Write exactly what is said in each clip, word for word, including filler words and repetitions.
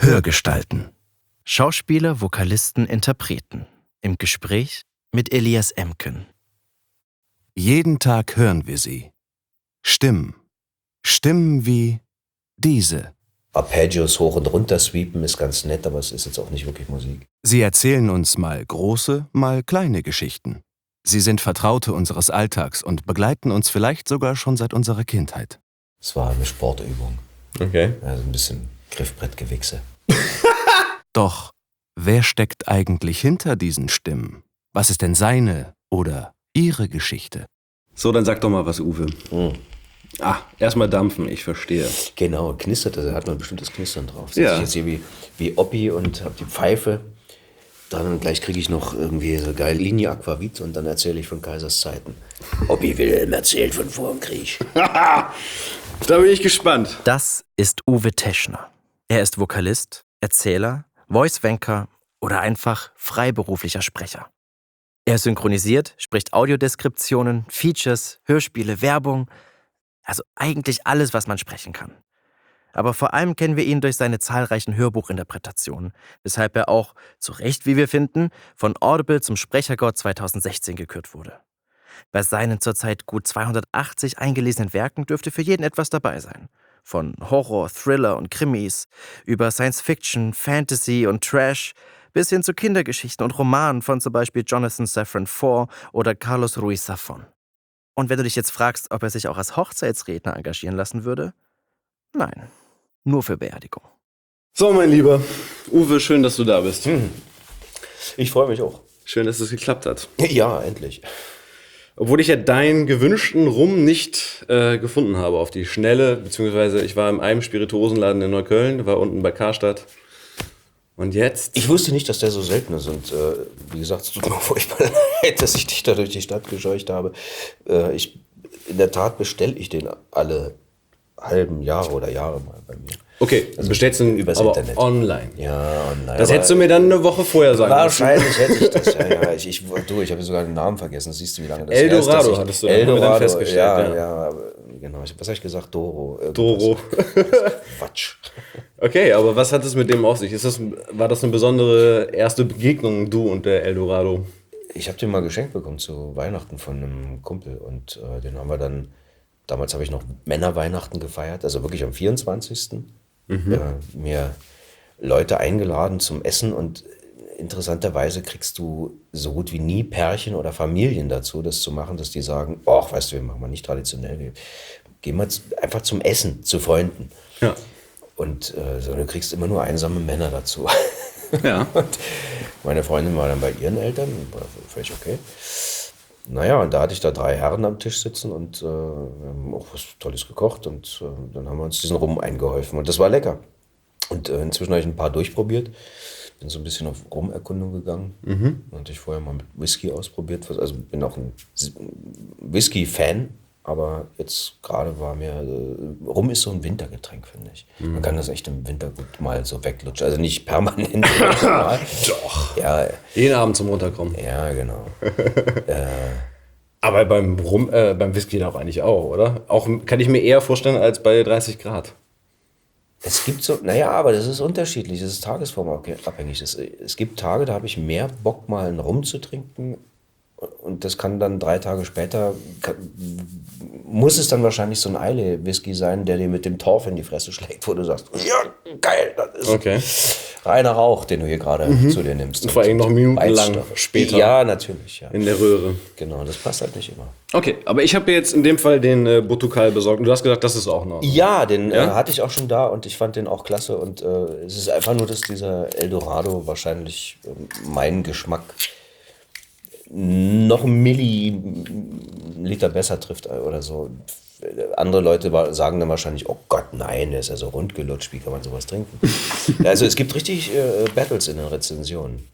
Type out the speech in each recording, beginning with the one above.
Hörgestalten. Schauspieler, Vokalisten, Interpreten. Im Gespräch mit Elias Emken. Jeden Tag hören wir sie. Stimmen. Stimmen wie diese. Arpeggios hoch und runter sweepen ist ganz nett, aber es ist jetzt auch nicht wirklich Musik. Sie erzählen uns mal große, mal kleine Geschichten. Sie sind Vertraute unseres Alltags und begleiten uns vielleicht sogar schon seit unserer Kindheit. Es war eine Sportübung. Okay. Also ein bisschen Griffbrettgewichse. Doch, wer steckt eigentlich hinter diesen Stimmen? Was ist denn seine oder ihre Geschichte? So, dann sag doch mal was, Uwe. Hm. Ah, erstmal dampfen, ich verstehe. Genau, knistert, also hat man ein bestimmtes Knistern drauf. Ja. Ich jetzt hier wie, wie Oppi und hab die Pfeife dran und gleich kriege ich noch irgendwie so geil Linie Aquavit und dann erzähle ich von Kaisers Zeiten. Oppi Wilhelm erzählt von vor dem Krieg. Da bin ich gespannt. Das ist Uwe Teschner. Er ist Vokalist, Erzähler, Voice-Wanker oder einfach freiberuflicher Sprecher. Er synchronisiert, spricht Audiodeskriptionen, Features, Hörspiele, Werbung, also eigentlich alles, was man sprechen kann. Aber vor allem kennen wir ihn durch seine zahlreichen Hörbuchinterpretationen, weshalb er auch, zu Recht wie wir finden, von Audible zum Sprechergott zweitausendsechzehn gekürt wurde. Bei seinen zurzeit gut zweihundertachtzig eingelesenen Werken dürfte für jeden etwas dabei sein. Von Horror, Thriller und Krimis, über Science-Fiction, Fantasy und Trash, bis hin zu Kindergeschichten und Romanen von zum Beispiel Jonathan Safran Foer oder Carlos Ruiz Zafón. Und wenn du dich jetzt fragst, ob er sich auch als Hochzeitsredner engagieren lassen würde? Nein, nur für Beerdigung. So, mein Lieber. Uwe, schön, dass du da bist. Hm. Ich freue mich auch. Schön, dass es geklappt hat. Ja, endlich. Obwohl ich ja deinen gewünschten Rum nicht äh, gefunden habe auf die Schnelle, beziehungsweise ich war in einem Spirituosenladen in Neukölln, war unten bei Karstadt. Und jetzt? Ich wusste nicht, dass der so selten ist und äh, wie gesagt, es tut mir furchtbar leid, dass ich dich da durch die Stadt gescheucht habe. Äh, ich, in der Tat bestelle ich den alle halben Jahre oder Jahre mal bei mir. Okay, also bestellst du ihn übers aber Internet. online. Ja, online. Das hättest du mir dann eine Woche vorher sagen müssen. Wahrscheinlich hätte ich das. Ja, ja. Ich, ich, du, ich habe sogar den Namen vergessen. Siehst du, wie lange das her ist, dass Eldorado ich- hattest du, haben wir dann Eldorado, festgestellt, ja, ja. ja. Genau. Ich, was habe ich gesagt? Doro. irgendwas. Doro. Quatsch. Okay, aber was hat es mit dem auf sich? Ist das, war das eine besondere erste Begegnung, du und der Eldorado? Ich habe den mal geschenkt bekommen zu Weihnachten von einem Kumpel und äh, den haben wir dann, damals habe ich noch Männerweihnachten gefeiert, also wirklich am vierundzwanzigsten Mhm. Äh, mir Leute eingeladen zum Essen und interessanterweise kriegst du so gut wie nie Pärchen oder Familien dazu, das zu machen, dass die sagen, ach, weißt du, wir machen mal nicht traditionell, wir gehen mal z- einfach zum Essen, zu Freunden. Ja. Und äh, so, du kriegst immer nur einsame Männer dazu. Ja. Und meine Freundin war dann bei ihren Eltern, war völlig okay. Naja, und da hatte ich da drei Herren am Tisch sitzen und äh, wir haben auch was Tolles gekocht und äh, dann haben wir uns diesen Rum eingeholfen und das war lecker. Und äh, inzwischen habe ich ein paar durchprobiert, bin so ein bisschen auf Rumerkundung gegangen. Mhm. Und ich vorher mal mit Whisky ausprobiert, also bin auch ein S- Whisky-Fan, aber jetzt gerade war mir, äh, Rum ist so ein Wintergetränk, finde ich. Man kann das echt im Winter gut mal so weglutschen, also nicht permanent. mal. Doch. Ja, Jeden Abend zum Runterkommen. ja, genau. Aber beim Rum, äh, beim Whisky doch eigentlich auch, oder? Auch kann ich mir eher vorstellen als bei dreißig Grad. Es gibt so, naja, aber das ist unterschiedlich, das ist tagesformabhängig. Es, es gibt Tage, da habe ich mehr Bock, mal einen Rum zu trinken. Und das kann dann drei Tage später, kann, muss es dann wahrscheinlich so ein Eile-Whisky sein, der dir mit dem Torf in die Fresse schlägt, wo du sagst, ja, geil, das ist Okay. reiner Rauch, den du hier gerade zu dir nimmst. Und vor allem noch minutenlang Reizstoffe. später. Ja, natürlich, ja. In der Röhre. Genau, das passt halt nicht immer. Okay, aber ich habe jetzt in dem Fall den äh, Botukal besorgt und du hast gesagt, das ist auch noch. Ja, den Ja? Äh, hatte ich auch schon da und ich fand den auch klasse. Und äh, es ist einfach nur, dass dieser Eldorado wahrscheinlich äh, meinen Geschmack noch einen Milliliter besser trifft oder so. Andere Leute wa- sagen dann wahrscheinlich, oh Gott, nein, der ist ja so rundgelutscht, wie kann man sowas trinken? Also es gibt richtig äh, Battles in den Rezensionen.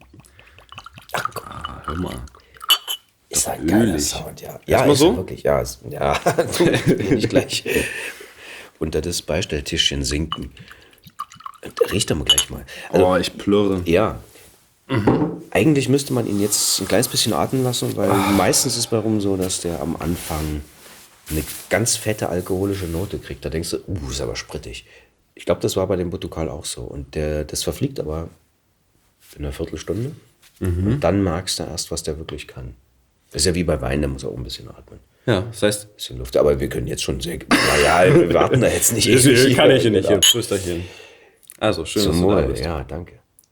Ah, hör mal. Ist ein geiler ölig. Sound, ja. Ja, Erstmal ist so? wirklich, ja. Ist, ja, du will nicht gleich unter das Beistelltischchen sinken. Riecht doch mal gleich mal. Also, Oh, ich plürre. ja. Eigentlich müsste man ihn jetzt ein kleines bisschen atmen lassen, weil meistens ist bei Rum so, dass der am Anfang eine ganz fette alkoholische Note kriegt. Da denkst du, uh, ist aber sprittig. Ich glaube, das war bei dem Portugal auch so. Und der, das verfliegt aber in einer Viertelstunde. Mhm. Und dann merkst du erst, was der wirklich kann. Das ist ja wie bei Wein, der muss auch ein bisschen atmen. Ja, das heißt... Ein bisschen Luft. Aber wir können jetzt schon sehr... Naja, wir warten da jetzt nicht ewig. Kann ich nicht. Hier, Prösterchen. Also, schön, Zum dass du Wohl. da bist. Ja, danke.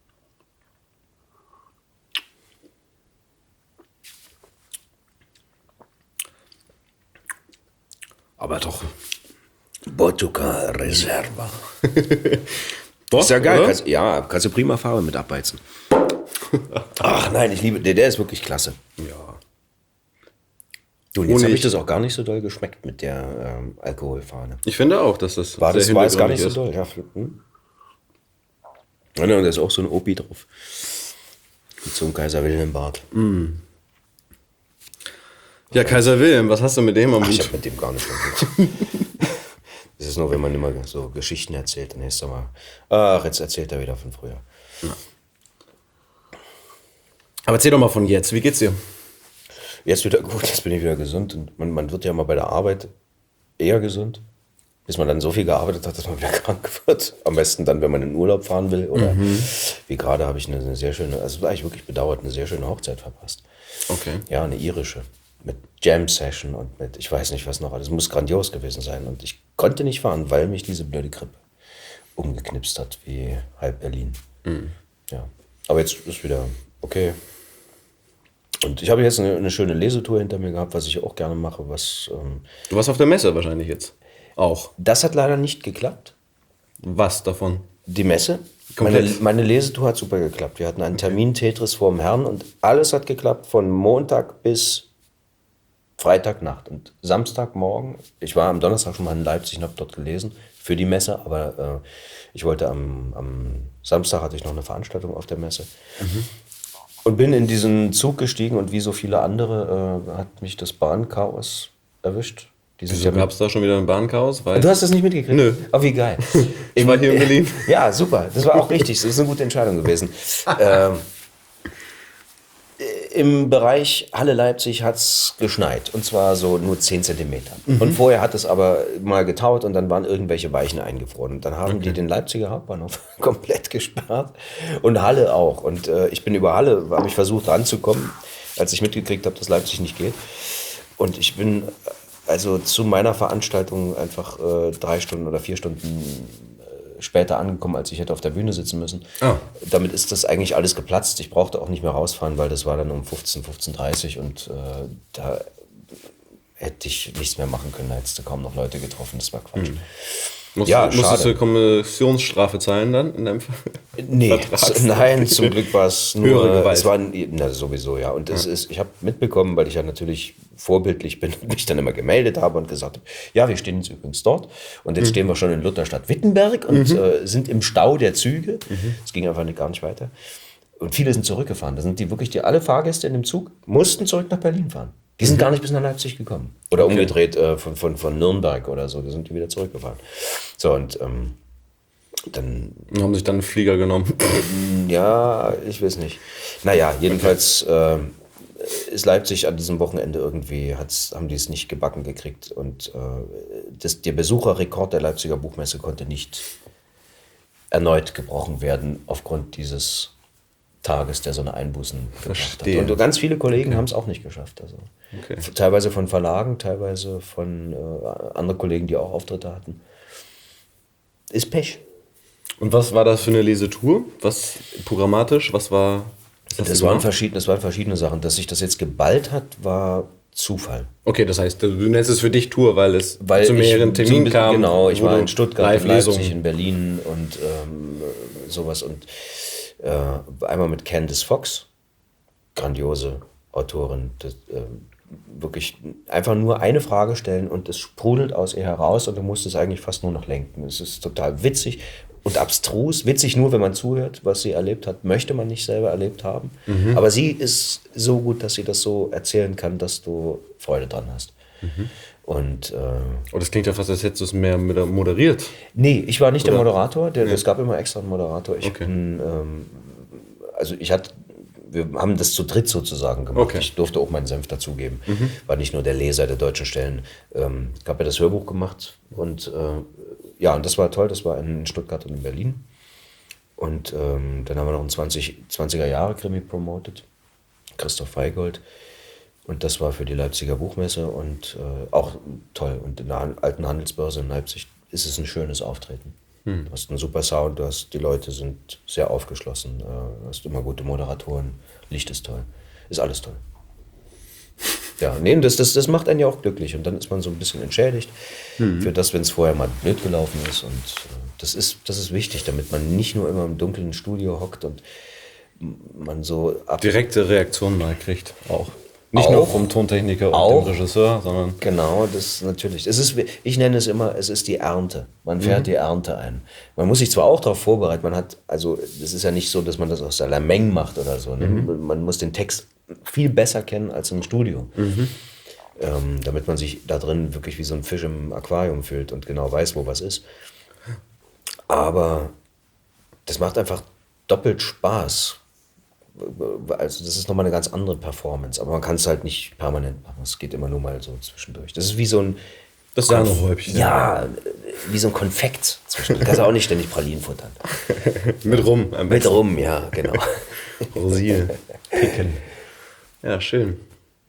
Aber doch... Portugal Reserva. Doch, ist ja geil. oder? Kannst, ja, kannst du prima Farbe mit abbeizen. Ach nein, ich liebe, der, der ist wirklich klasse. Ja. Du, und jetzt Ohne habe ich ich- das auch gar nicht so doll geschmeckt mit der ähm, Alkoholfahne. Ich finde auch, dass das War das sehr war jetzt gar nicht so hintergründig doll. Ja, hm? Ja, ne, und da ist auch so ein Opi drauf. Mit so einem Kaiser Wilhelm Bart. ist. Ja, Kaiser Wilhelm, was hast du mit dem am Ach, ich Hut? habe mit dem gar nicht mehr. Das ist nur, wenn man immer so Geschichten erzählt, dann heißt es mal, ach, jetzt erzählt er wieder von früher. Aber erzähl doch mal von jetzt, wie geht's dir? Jetzt wieder gut, jetzt bin ich wieder gesund. Und man, man wird ja mal bei der Arbeit eher gesund, bis man dann so viel gearbeitet hat, dass man wieder krank wird. Am besten dann, wenn man in Urlaub fahren will. Oder Mhm. wie gerade habe ich eine, eine sehr schöne, also war ich wirklich bedauert, eine sehr schöne Hochzeit verpasst. Okay. Ja, eine irische. Mit Jam-Session und mit, ich weiß nicht was noch, alles muss grandios gewesen sein. Und ich konnte nicht fahren, weil mich diese blöde Grippe umgeknipst hat, wie halb Berlin. Mhm. Ja, aber jetzt ist wieder okay. Und ich habe jetzt eine, eine schöne Lesetour hinter mir gehabt, was ich auch gerne mache. Was, ähm, Du warst auf der Messe wahrscheinlich jetzt. Auch. das hat leider nicht geklappt, Was davon? die Messe. Meine, Komplett. meine Lesetour hat super geklappt. Wir hatten einen Termin Tetris vorm Herrn und alles hat geklappt von Montag bis Freitagnacht und Samstagmorgen. Ich war am Donnerstag schon mal in Leipzig und habe dort gelesen für die Messe, aber äh, ich wollte am, am Samstag hatte ich noch eine Veranstaltung auf der Messe. Und bin in diesen Zug gestiegen und wie so viele andere äh, hat mich das Bahnchaos erwischt. Die sind Wieso ja mit- gab es da schon wieder ein Bahnchaos? Weil Du hast das nicht mitgekriegt? Nö. Oh, wie geil. Ich war hier in Berlin. Ja, super. Das war auch richtig. Das ist eine gute Entscheidung gewesen. ähm, Im Bereich Halle Leipzig hat es geschneit. Und zwar so nur zehn Zentimeter. Und vorher hat es aber mal getaut und dann waren irgendwelche Weichen eingefroren. Und dann haben die den Leipziger Hauptbahnhof komplett gesperrt. Und Halle auch. Und äh, ich bin über Halle, habe ich versucht ranzukommen, als ich mitgekriegt habe, dass Leipzig nicht geht. Und ich bin also zu meiner Veranstaltung einfach äh, drei Stunden oder vier Stunden äh, später angekommen, als ich hätte auf der Bühne sitzen müssen. Ah. Damit ist das eigentlich alles geplatzt. Ich brauchte auch nicht mehr rausfahren, weil das war dann um fünfzehn, fünfzehn Uhr dreißig und äh, da hätte ich nichts mehr machen können. Da hättest du kaum noch Leute getroffen. Das war Quatsch. Musst, Ja, musstest schade. du Kommissionsstrafe zahlen dann in deinem Fall? Nee, Vertrags- z- nein, zum Glück war es nur, Höhere Gewalt. es war na, sowieso, ja. Und es ist, ich habe mitbekommen, weil ich ja natürlich vorbildlich bin und mich dann immer gemeldet habe und gesagt habe, ja, wir stehen jetzt übrigens dort und jetzt stehen wir schon in Lutherstadt-Wittenberg und äh, sind im Stau der Züge. Es ging einfach nicht, gar nicht weiter. Und viele sind zurückgefahren. Da sind die wirklich, die alle Fahrgäste in dem Zug mussten zurück nach Berlin fahren. Die sind gar nicht bis nach Leipzig gekommen. Oder umgedreht äh, von, von, von Nürnberg oder so. Da sind die wieder zurückgefahren. So, und ähm, dann Und haben sich dann einen Flieger genommen. ja, ich weiß nicht. Naja, jedenfalls äh, ist Leipzig an diesem Wochenende irgendwie, hat's, haben die es nicht gebacken gekriegt. Und äh, das, der Besucherrekord der Leipziger Buchmesse konnte nicht erneut gebrochen werden aufgrund dieses Tages, der so eine Einbußen gebracht hat. Verstehe. Und ganz viele Kollegen haben es auch nicht geschafft. Also Okay. teilweise von Verlagen, teilweise von äh, anderen Kollegen, die auch Auftritte hatten. Ist Pech. Und was war das für eine Lesetour? Was programmatisch? Was war... Was hast Das du waren, gemacht? verschiedene, das waren verschiedene Sachen. Dass sich das jetzt geballt hat, war Zufall. Okay, das heißt, du nennst es für dich Tour, weil es Weil zu mehreren ich, Terminen so- kam. Genau, ich wo war du in Stuttgart, in Leipzig, Live-Lesungen. in Berlin und ähm, sowas. Und äh, einmal mit Candice Fox, grandiose Autorin. Das, ähm, wirklich einfach nur eine Frage stellen und es sprudelt aus ihr heraus und du musst es eigentlich fast nur noch lenken. Es ist total witzig und abstrus. Witzig nur, wenn man zuhört, was sie erlebt hat, möchte man nicht selber erlebt haben. Mhm. Aber sie ist so gut, dass sie das so erzählen kann, dass du Freude dran hast. Mhm. Und äh, Oh, das klingt ja fast, als hättest du es mehr moderiert. nee, ich war nicht der Oder? Moderator. Der, Es gab immer extra einen Moderator. Ich Okay. bin, ähm, also ich hatte wir haben das zu dritt sozusagen gemacht. Okay. Ich durfte auch meinen Senf dazugeben. Mhm. War nicht nur der Leser der deutschen Stellen. Ähm, ich habe ja das Hörbuch gemacht und äh, ja, und das war toll. Das war in Stuttgart und in Berlin. Und ähm, dann haben wir noch einen zwanziger Jahre Krimi promotet. Christoph Feigold. Und das war für die Leipziger Buchmesse und äh, auch toll. Und in der alten Handelsbörse in Leipzig ist es ein schönes Auftreten. Hm. Du hast einen super Sound, du hast, die Leute sind sehr aufgeschlossen, äh, du hast immer gute Moderatoren, Licht ist toll, ist alles toll. Ja, nee, das, das, das macht einen ja auch glücklich und dann ist man so ein bisschen entschädigt hm. für das, wenn es vorher mal blöd gelaufen ist. Und äh, das ist, das ist wichtig, damit man nicht nur immer im dunklen Studio hockt und man so... Ab- Direkte Reaktionen mal kriegt, auch. Nicht auch, nur vom Tontechniker und auch, dem Regisseur, sondern... Genau, das natürlich. Es ist, ich nenne es immer, es ist die Ernte. Man fährt mhm. die Ernte ein. Man muss sich zwar auch darauf vorbereiten, man hat, also das ist ja nicht so, dass man das aus der Lameng macht oder so. Ne? Mhm. Man muss den Text viel besser kennen als im Studio. Mhm. Ähm, damit man sich da drin wirklich wie so ein Fisch im Aquarium fühlt und genau weiß, wo was ist. Aber das macht einfach doppelt Spaß. Also das ist nochmal eine ganz andere Performance, aber man kann es halt nicht permanent machen, es geht immer nur mal so zwischendurch. Das ist wie so ein das Sahnehäubchen. Ja, wie so ein Konfekt zwischendurch. Du kannst auch nicht ständig Pralinen futtern. Mit Rum am besten. Mit Rum, ja, genau. Rosine picken. Ja, schön.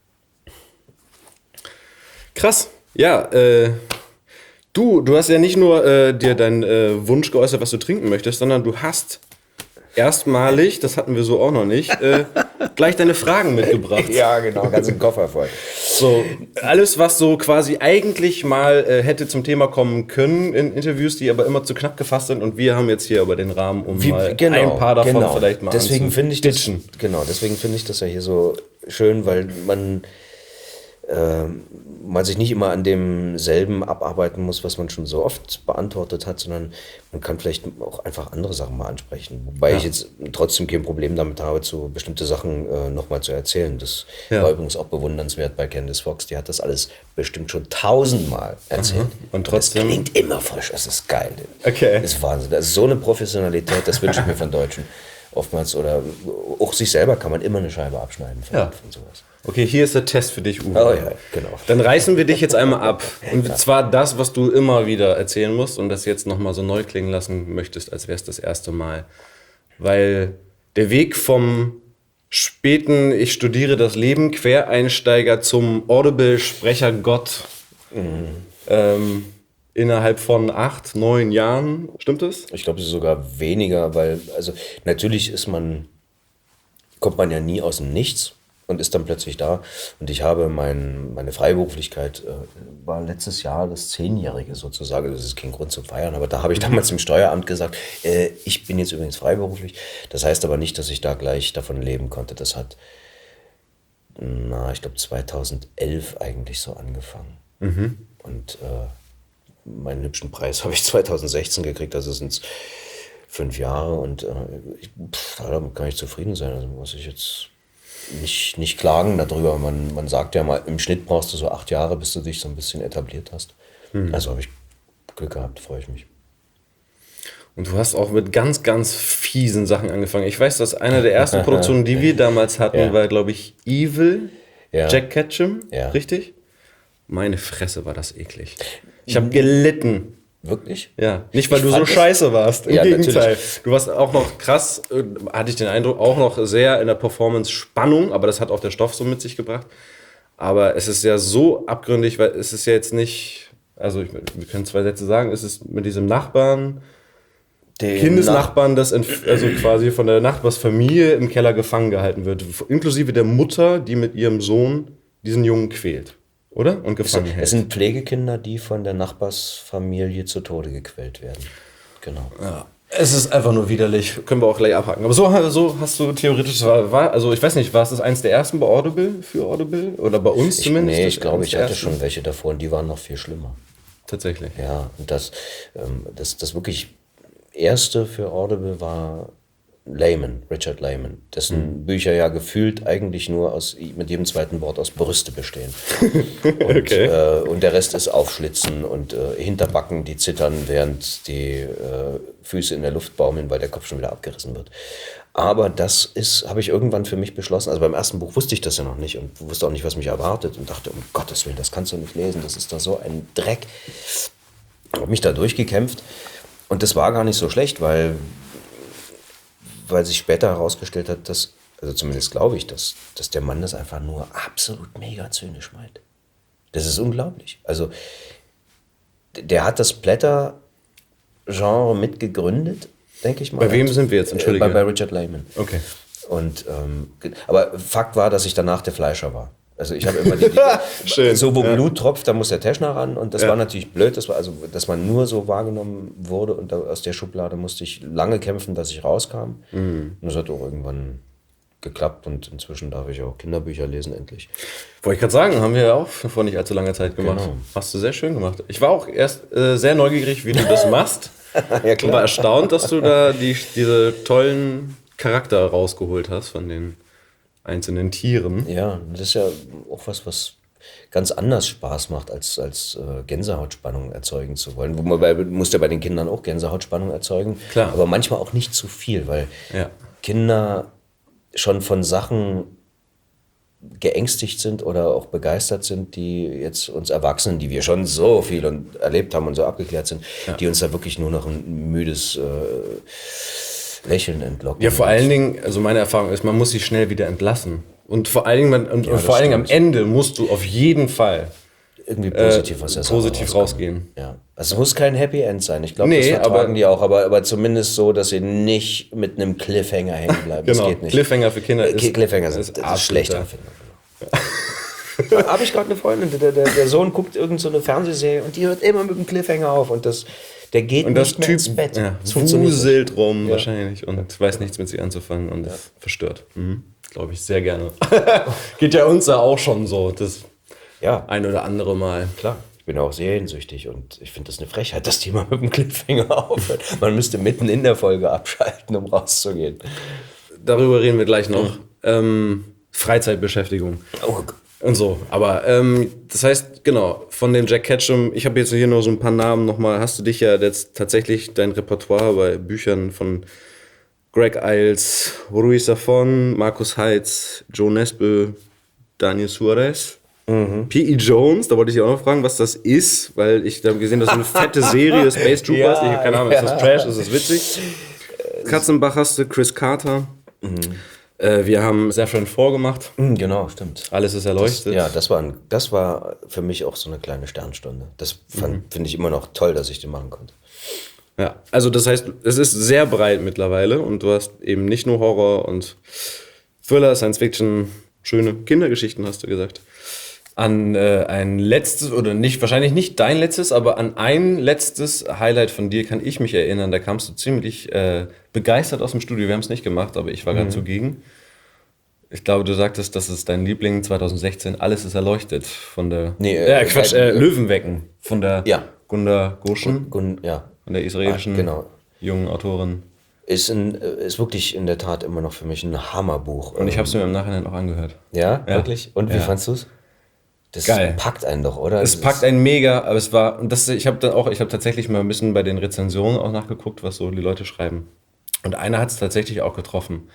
Krass. Ja, äh, du, du hast ja nicht nur äh, dir deinen äh, Wunsch geäußert, was du trinken möchtest, sondern du hast erstmalig, das hatten wir so auch noch nicht, äh, gleich deine Fragen mitgebracht. Ja, genau, ganzen Koffer voll. So, alles, was so quasi eigentlich mal äh, hätte zum Thema kommen können in Interviews, die aber immer zu knapp gefasst sind und wir haben jetzt hier aber den Rahmen, um Wie, mal genau, ein paar davon genau. vielleicht mal deswegen finde ich das, Genau, deswegen finde ich das ja hier so schön, weil man äh, man sich nicht immer an demselben abarbeiten muss, was man schon so oft beantwortet hat, sondern man kann vielleicht auch einfach andere Sachen mal ansprechen. Wobei ja. ich jetzt trotzdem kein Problem damit habe, zu bestimmte Sachen äh, nochmal zu erzählen. Das ja. war übrigens auch bewundernswert bei Candice Fox. Die hat das alles bestimmt schon tausendmal erzählt. Mhm. Und trotzdem... Das klingt immer frisch, das ist geil. Okay. Das ist Wahnsinn. Das ist so eine Professionalität, das wünsche ich mir von Deutschen oftmals. Oder auch sich selber kann man immer eine Scheibe abschneiden von, ja. von sowas. Okay, hier ist der Test für dich, Uwe. Oh ja, genau. Dann reißen wir dich jetzt einmal ab. Und zwar das, was du immer wieder erzählen musst und das jetzt nochmal so neu klingen lassen möchtest, als wäre es das erste Mal. Weil der Weg vom späten, ich studiere das Leben, Quereinsteiger zum Audible-Sprechergott mhm. ähm, innerhalb von acht, neun Jahren, stimmt das? Ich glaube, es ist sogar weniger, weil, also natürlich ist man, kommt man ja nie aus dem Nichts. Und ist dann plötzlich da. Und ich habe mein, meine Freiberuflichkeit, äh, war letztes Jahr das Zehnjährige sozusagen. Das ist kein Grund zum Feiern. Aber da habe ich damals im Steueramt gesagt, äh, ich bin jetzt übrigens freiberuflich. Das heißt aber nicht, dass ich da gleich davon leben konnte. Das hat, na, ich glaube zweitausendelf eigentlich so angefangen. Mhm. Und äh, meinen hübschen Preis habe ich zweitausendsechzehn gekriegt. Also sind es fünf Jahre. Und äh, ich, pff, damit kann ich zufrieden sein. Also muss ich jetzt... Nicht, nicht klagen darüber. Man, man sagt ja mal, im Schnitt brauchst du so acht Jahre, bis du dich so ein bisschen etabliert hast. Hm. Also habe ich Glück gehabt, freue ich mich. Und du hast auch mit ganz, ganz fiesen Sachen angefangen. Ich weiß, dass eine der ersten Produktionen, die wir damals hatten, ja. war, glaube ich, Evil, ja. Jack Ketchum, ja. richtig? Meine Fresse, war das eklig. Ich habe gelitten. Wirklich? Ja, nicht weil ich du so scheiße warst, im ja, Gegenteil. Natürlich. Du warst auch noch krass, äh, hatte ich den Eindruck, auch noch sehr in der Performance Spannung, aber das hat auch der Stoff so mit sich gebracht. Aber es ist ja so abgründig, weil es ist ja jetzt nicht, also ich, wir können zwei Sätze sagen, es ist mit diesem Nachbarn, den Kindesnachbarn, das entf- also quasi von der Nachbarsfamilie im Keller gefangen gehalten wird, inklusive der Mutter, die mit ihrem Sohn diesen Jungen quält. Oder? Und gefangen hält. Es sind Pflegekinder, die von der Nachbarsfamilie zu Tode gequält werden. Genau. Ja. Es ist einfach nur widerlich. Können wir auch gleich abhaken. Aber so, so hast du theoretisch, war, also ich weiß nicht, war es das eins der ersten bei Audible, für Audible? Oder bei uns ich, zumindest? Nee, ich glaube, ich hatte schon welche davor und die waren noch viel schlimmer. Tatsächlich. Ja, und das, ähm, das, das wirklich erste für Audible war Lehman, Richard Lehman, dessen mhm. Bücher ja gefühlt eigentlich nur aus, mit jedem zweiten Wort aus Brüste bestehen. Und, okay. äh, und der Rest ist Aufschlitzen und äh, Hinterbacken, die zittern, während die äh, Füße in der Luft baumeln, weil der Kopf schon wieder abgerissen wird. Aber das ist, habe ich irgendwann für mich beschlossen. Also beim ersten Buch wusste ich das ja noch nicht und wusste auch nicht, was mich erwartet und dachte, um Gottes Willen, das kannst du nicht lesen, das ist doch so ein Dreck. Ich habe mich da durchgekämpft und das war gar nicht so schlecht, weil, weil sich später herausgestellt hat, dass, also zumindest glaube ich, dass, dass der Mann das einfach nur absolut mega zynisch meint. Das ist unglaublich. Also der hat das Blätter-Genre mitgegründet, denke ich mal. Bei wem sind wir jetzt? Entschuldige. Bei, bei Richard Lehman. Okay. Und, ähm, aber Fakt war, dass ich danach der Fleischer war. Also ich habe immer die, die Schön, so wo ja. Blut tropft, da muss der Teschner ran und das Ja. war natürlich blöd, das war also, dass man nur so wahrgenommen wurde und da, aus der Schublade musste ich lange kämpfen, dass ich rauskam. Mhm. Und das hat auch irgendwann geklappt und inzwischen darf ich auch Kinderbücher lesen endlich. Wollte ich gerade sagen, haben wir ja auch vor nicht allzu langer Zeit gemacht. Genau. Hast du sehr schön gemacht. Ich war auch erst äh, sehr neugierig, wie du das machst. Ja, Und war erstaunt, dass du da die, diese tollen Charakter rausgeholt hast von den einzelnen Tieren. Ja, das ist ja auch was, was ganz anders Spaß macht, als, als äh, Gänsehautspannung erzeugen zu wollen. Wobei, du musst ja bei den Kindern auch Gänsehautspannung erzeugen, Klar. aber manchmal auch nicht zu viel, weil Ja. Kinder schon von Sachen geängstigt sind oder auch begeistert sind, die jetzt uns Erwachsenen, die wir schon so viel und erlebt haben und so abgeklärt sind, ja. die uns da wirklich nur noch ein müdes äh, Lächeln entlocken. Ja, vor allen Dingen, also meine Erfahrung ist, man muss sie schnell wieder entlassen. Und vor allen Dingen, man, und, Ja, und vor allen Dingen am stimmt. Ende musst du auf jeden Fall irgendwie positiv, äh, was er positiv rausgehen. Ja. Also es muss kein Happy End sein. Ich glaube, Nee, das vertragen aber- die auch, aber, aber zumindest so, dass sie nicht mit einem Cliffhanger hängen bleiben. Genau, Das geht nicht. Cliffhanger für Kinder Äh, ist, Cliffhanger sind, ist das ist absoluter- schlechter Erfindung. Genau. Habe ich gerade eine Freundin, der, der, der Sohn guckt irgend so eine Fernsehserie und die hört immer mit dem Cliffhanger auf und das, der geht Und das nicht mehr Typ ins Bett. ja, Das funktioniert nicht. wuselt rum Ja. wahrscheinlich und weiß nichts mit sich anzufangen und ist verstört. Mhm. Glaube ich sehr gerne. Geht ja uns ja auch schon so, das Ja, ein oder andere Mal. klar. Ich bin auch seriensüchtig und ich finde das eine Frechheit, dass die mal mit dem Cliffhanger aufhört. Man müsste mitten in der Folge abschalten, um rauszugehen. Darüber reden wir gleich noch. Ähm, Freizeitbeschäftigung. Oh, Und so, aber ähm, das heißt, genau, von dem Jack Ketchum, ich habe jetzt hier noch so ein paar Namen nochmal, hast du dich ja jetzt tatsächlich dein Repertoire bei Büchern von Greg Iles, Ruiz Zafón, Markus Heitz, Joe Nesbø, Daniel Suarez, Mhm. P E. Jones, da wollte ich dich auch noch fragen, was das ist, weil ich da gesehen habe, das ist eine fette Serie, Space Troopers, Ja, ich habe keine Ahnung, ist das ja. Trash, ist das witzig? Katzenbach hast du, Chris Carter, äh, wir haben Saffron vorgemacht, Mhm, genau, stimmt. alles ist erleuchtet. Ja, das war, ein, das war für mich auch so eine kleine Sternstunde. Das fand- Mhm. finde ich immer noch toll, dass ich den machen konnte. Ja, also das heißt, es ist sehr breit mittlerweile und du hast eben nicht nur Horror und Thriller, Science Fiction, schöne Kindergeschichten, hast du gesagt. An äh, ein letztes, oder nicht, wahrscheinlich nicht dein letztes, aber an ein letztes Highlight von dir kann ich mich erinnern. Da kamst du ziemlich äh, begeistert aus dem Studio. Wir haben es nicht gemacht, aber ich war gerade zugegen. Ich glaube, du sagtest, das ist dein Liebling zwanzig sechzehn. Alles ist erleuchtet von der. Nee, äh, äh, Quatsch, äh, äh, Löwenwecken von der Ja. Gunda Goshen, Gun, ja, von der israelischen Ah, genau. jungen Autorin. ist, ein, ist wirklich in der Tat immer noch für mich ein Hammerbuch. Und ich habe es mir im Nachhinein auch angehört. Ja, Ja. wirklich? Und wie Ja. fandst du es? Das Geil. packt einen doch, oder? Es Das packt ist- einen mega, aber es war, und das, ich habe dann auch, ich habe tatsächlich mal ein bisschen bei den Rezensionen auch nachgeguckt, was so die Leute schreiben. Und einer hat es tatsächlich auch getroffen.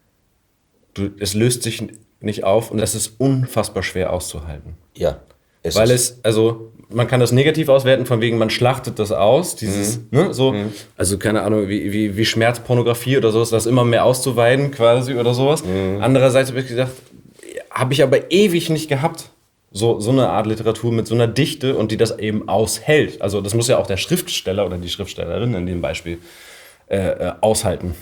Du, es löst sich nicht auf und es ist unfassbar schwer auszuhalten. Ja. Es Weil ist, es, also, man kann das negativ auswerten, von wegen, man schlachtet das aus, dieses, ne, so, also keine Ahnung, wie, wie, wie Schmerzpornografie oder sowas, das immer mehr auszuweiden quasi oder sowas. Andererseits habe ich gedacht, habe ich aber ewig nicht gehabt, so, so eine Art Literatur mit so einer Dichte und die das eben aushält. Also das muss ja auch der Schriftsteller oder die Schriftstellerin in dem Beispiel äh, äh, aushalten.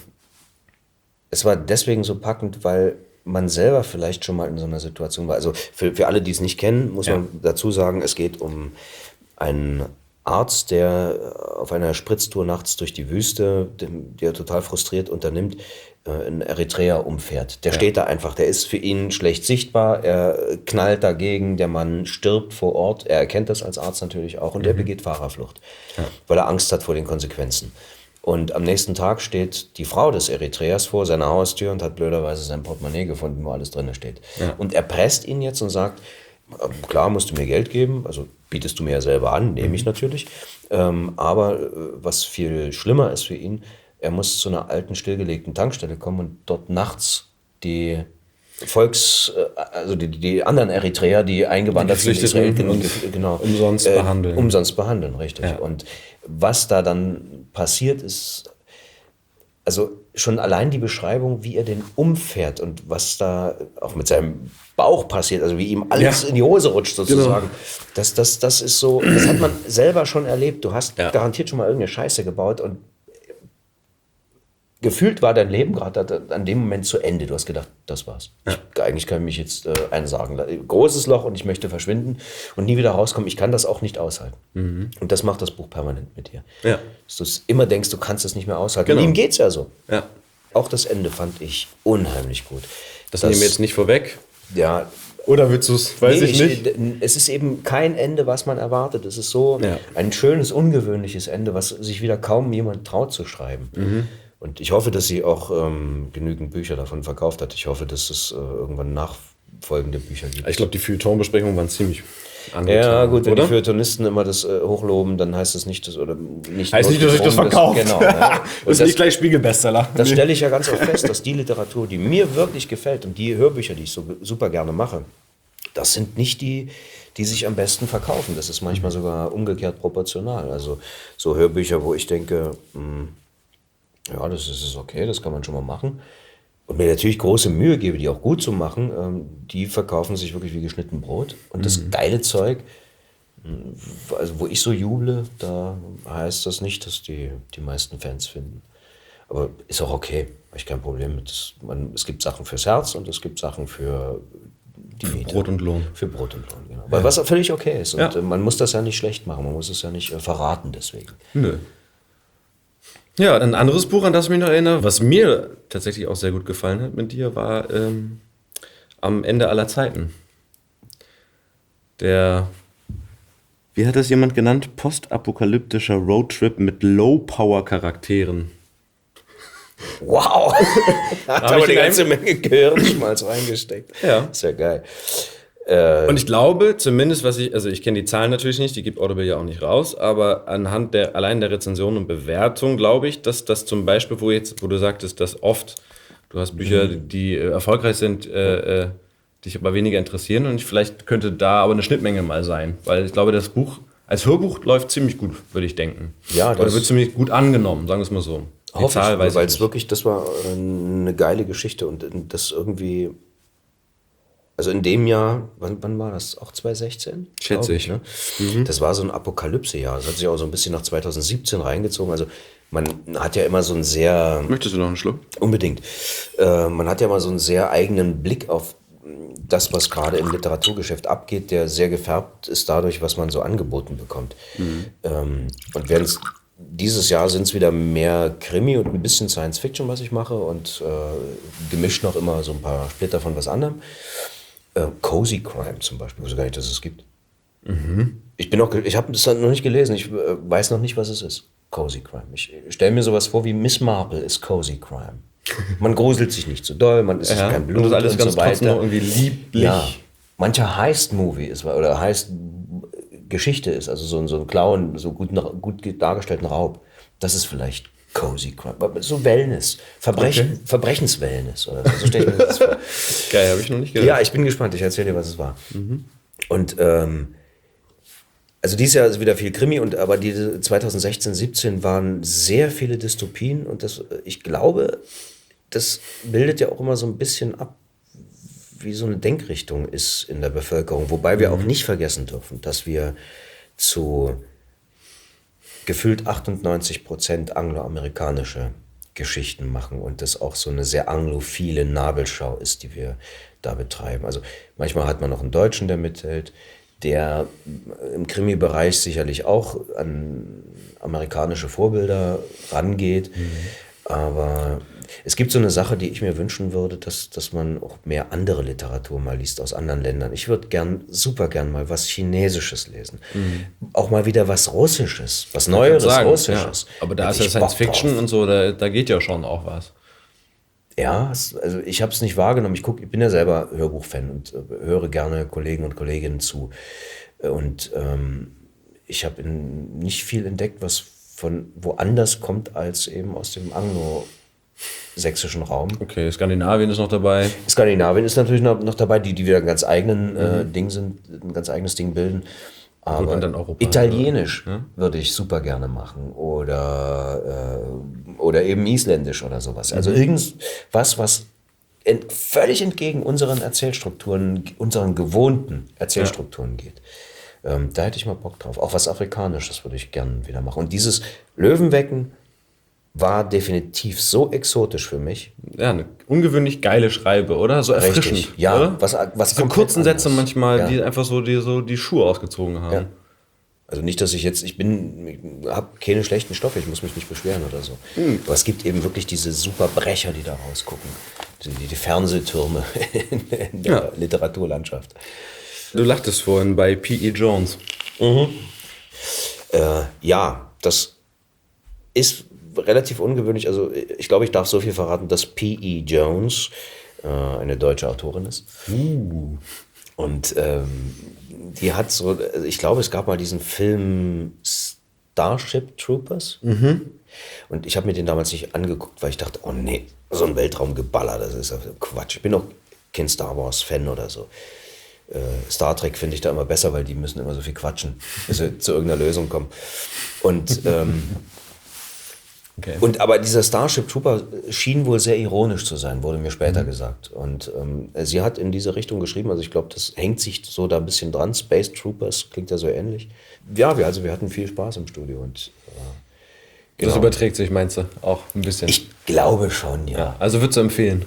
es war deswegen so packend, weil man selber vielleicht schon mal in so einer Situation war. Also für, für alle, die es nicht kennen, muss Ja. man dazu sagen, es geht um einen Arzt, der auf einer Spritztour nachts durch die Wüste, dem- der total frustriert unternimmt, äh, in Eritrea umfährt. Der steht da einfach, der ist für ihn schlecht sichtbar, er knallt dagegen, der Mann stirbt vor Ort, er erkennt das als Arzt natürlich auch und er begeht Fahrerflucht, weil er Angst hat vor den Konsequenzen. Und am nächsten Tag steht die Frau des Eritreers vor seiner Haustür und hat blöderweise sein Portemonnaie gefunden, wo alles drin steht. Ja. Und er presst ihn jetzt und sagt, klar, musst du mir Geld geben, also bietest du mir ja selber an, nehme ich natürlich. Ähm, aber äh, was viel schlimmer ist für ihn, er muss zu einer alten, stillgelegten Tankstelle kommen und dort nachts die Volks, also die, die anderen Eritreer, die eingewandert sind, Israel, und genau, umsonst äh, behandeln. Umsonst behandeln, richtig. Ja. Und was da dann passiert ist, also schon allein die Beschreibung, wie er den umfährt und was da auch mit seinem Bauch passiert, also wie ihm alles ja. in die Hose rutscht sozusagen, genau. das, das, das ist so, das hat man selber schon erlebt. Du hast ja. garantiert schon mal irgendeine Scheiße gebaut und gefühlt war dein Leben gerade an dem Moment zu Ende. Du hast gedacht, das war's. Ja. Ich, eigentlich kann ich mich jetzt äh, einsagen. Großes Loch und ich möchte verschwinden und nie wieder rauskommen. Ich kann das auch nicht aushalten. Mhm. Und das macht das Buch permanent mit dir. Ja. Dass du immer denkst, du kannst es nicht mehr aushalten. Genau. Und ihm geht's ja so. Ja. Auch das Ende fand ich unheimlich gut. Das, das nehmen wir jetzt nicht vorweg. Ja. Oder willst du es? Weiß nee, ich nicht. Ich, es ist eben kein Ende, was man erwartet. Es ist so ja. ein schönes, ungewöhnliches Ende, was sich wieder kaum jemand traut zu schreiben. Mhm. Und ich hoffe, dass sie auch ähm, genügend Bücher davon verkauft hat. Ich hoffe, dass es äh, irgendwann nachfolgende Bücher gibt. Ich glaube, die Feuilleton-Besprechungen waren ziemlich angetan. Ja, gut, wenn oder? die Feuilletonisten immer das äh, hochloben, dann heißt es nicht, dass, oder nicht heißt nicht, dass ich das verkaufe. Genau. Ja. Das ist nicht gleich Spiegelbestseller. Das stelle ich ja ganz oft fest, dass die Literatur, die mir wirklich gefällt und die Hörbücher, die ich so super gerne mache, das sind nicht die, die sich am besten verkaufen. Das ist manchmal sogar umgekehrt proportional. Also so Hörbücher, wo ich denke, mh, ja, das ist okay, das kann man schon mal machen. Und mir natürlich große Mühe gebe, die auch gut zu machen, ähm, die verkaufen sich wirklich wie geschnitten Brot. Und mhm. das geile Zeug, also wo ich so juble, da heißt das nicht, dass die, die meisten Fans finden. Aber ist auch okay, habe ich kein Problem mit. Das, man, es gibt Sachen fürs Herz und es gibt Sachen für die für Miete. Brot und Lohn. Für Brot und Lohn, genau. Ja. Weil was auch völlig okay ist. Und ja. man muss das ja nicht schlecht machen, man muss es ja nicht äh, verraten deswegen. Nö. Ja, ein anderes Buch, an das ich mich noch erinnere, was mir tatsächlich auch sehr gut gefallen hat mit dir, war ähm, Am Ende aller Zeiten. Der, wie hat das jemand genannt? Postapokalyptischer Roadtrip mit Low-Power-Charakteren. Wow! Da hat aber eine ganze Menge Gehirnschmalz reingesteckt. Ja. Ist ja geil. Äh, und ich glaube, zumindest, was ich, also ich kenne die Zahlen natürlich nicht, die gibt Audible ja auch nicht raus, aber anhand der, allein der Rezension und Bewertung glaube ich, dass das zum Beispiel, wo jetzt, wo du sagtest, dass oft, du hast Bücher, mhm. die äh, erfolgreich sind, äh, äh, dich aber weniger interessieren und vielleicht könnte da aber eine Schnittmenge mal sein, weil ich glaube, das Buch als Hörbuch läuft ziemlich gut, würde ich denken. Ja, das Oder wird ziemlich gut angenommen, sagen wir es mal so. Die hoffe Zahl ich, weiß weil ich es nicht. wirklich, das war eine geile Geschichte und das irgendwie. Also in dem Jahr, wann, wann war das? Auch zwanzig sechzehn? Schätze ich. ich ne? mhm. Das war so ein Apokalypse-Jahr. Das hat sich auch so ein bisschen nach zwanzig siebzehn reingezogen. Also man hat ja immer so einen sehr... Möchtest du noch einen Schluck? Unbedingt. Äh, man hat ja immer so einen sehr eigenen Blick auf das, was gerade im Literaturgeschäft abgeht, der sehr gefärbt ist dadurch, was man so angeboten bekommt. Mhm. Ähm, und während es dieses Jahr sind es wieder mehr Krimi und ein bisschen Science Fiction, was ich mache und äh, gemischt noch immer so ein paar Splitter von was anderem. Äh, Cozy Crime zum Beispiel, ich wusste gar nicht, dass es gibt. Mhm. Ich bin noch, ich habe es noch nicht gelesen, ich äh, weiß noch nicht, was es ist. Cozy Crime. Ich stelle mir sowas vor wie Miss Marple ist Cozy Crime. Man gruselt sich nicht zu doll, man ist ja, kein Blut und das alles und ganz so weiter. Noch irgendwie lieblich. Ja, mancher Heist-Movie ist oder Heist-Geschichte ist, also so ein, so ein Clown, so gut, gut dargestellten Raub. Das ist vielleicht Cozy Crime. So Wellness, Verbrechen, okay. Verbrechenswellness oder so. So stelle ich mir das vor. Geil, habe ich noch nicht gehört. Ja, ich bin gespannt. Ich erzähle dir, was es war. Mhm. Und ähm, also dieses Jahr ist wieder viel Krimi, und aber diese zwanzig sechzehn, siebzehn waren sehr viele Dystopien, und das, ich glaube, das bildet ja auch immer so ein bisschen ab, wie so eine Denkrichtung ist in der Bevölkerung. Wobei wir mhm. auch nicht vergessen dürfen, dass wir zu gefühlt achtundneunzig Prozent angloamerikanische Geschichten machen und das auch so eine sehr anglophile Nabelschau ist, die wir da betreiben. Also manchmal hat man noch einen Deutschen, der mithält, der im Krimi-Bereich sicherlich auch an amerikanische Vorbilder rangeht. Mhm. Aber es gibt so eine Sache, die ich mir wünschen würde, dass, dass man auch mehr andere Literatur mal liest aus anderen Ländern. Ich würde gern, super gern mal was Chinesisches lesen. Mhm. Auch mal wieder was Russisches, was Neueres sagen, Russisches. Ja. Aber da ist ja Science Fiction und so, da, da geht ja schon auch was. Ja, also ich habe es nicht wahrgenommen. Ich, guck, ich bin ja selber Hörbuchfan und äh, höre gerne Kollegen und Kolleginnen zu. Und ähm, ich habe nicht viel entdeckt, was von woanders kommt als eben aus dem anglo-sächsischen Raum. Okay, Skandinavien ist noch dabei. Skandinavien ist natürlich noch, noch dabei, die, die wieder ein ganz eigenen äh, Ding sind, ein ganz eigenes Ding bilden. Aber dann Europa, Italienisch ja? würde ich super gerne machen oder, äh, oder eben Isländisch oder sowas. Also irgendwas, was ent, völlig entgegen unseren Erzählstrukturen, unseren gewohnten Erzählstrukturen ja. geht. Ähm, da hätte ich mal Bock drauf. Auch was Afrikanisches würde ich gerne wieder machen. Und dieses Löwenwecken war definitiv so exotisch für mich. Ja, eine ungewöhnlich geile Schreibe, oder? So erfrischend. Richtig, ja. Oder? Was, was so kurzen Sätze anders. manchmal, ja. die einfach so die, so die Schuhe ausgezogen haben. Ja. Also nicht, dass ich jetzt, ich bin, ich habe keine schlechten Stoffe, ich muss mich nicht beschweren oder so. Mhm. Aber es gibt eben wirklich diese super Brecher, die da rausgucken. Die, die Fernsehtürme in der ja. Literaturlandschaft. Du lachtest vorhin bei P E. Jones. Mhm. Äh, ja, das ist relativ ungewöhnlich. Also ich glaube, ich darf so viel verraten, dass P E. Jones äh, eine deutsche Autorin ist. Uh. Und ähm, die hat so, also ich glaube, es gab mal diesen Film Starship Troopers. Mhm. Und ich habe mir den damals nicht angeguckt, weil ich dachte, oh nee, so ein Weltraumgeballer, das ist Quatsch. Ich bin auch kein Star Wars Fan oder so. Äh, Star Trek finde ich da immer besser, weil die müssen immer so viel quatschen, bis sie zu irgendeiner Lösung kommen. Und ähm, Okay. Und aber dieser Starship Trooper schien wohl sehr ironisch zu sein, wurde mir später mhm. gesagt. Und ähm, sie hat in diese Richtung geschrieben, also ich glaube, das hängt sich so da ein bisschen dran. Space Troopers klingt ja so ähnlich. Ja, wir, also wir hatten viel Spaß im Studio. Und, äh, genau. Das überträgt sich, meinst du, auch ein bisschen? Ich glaube schon, ja. ja also würdest du empfehlen?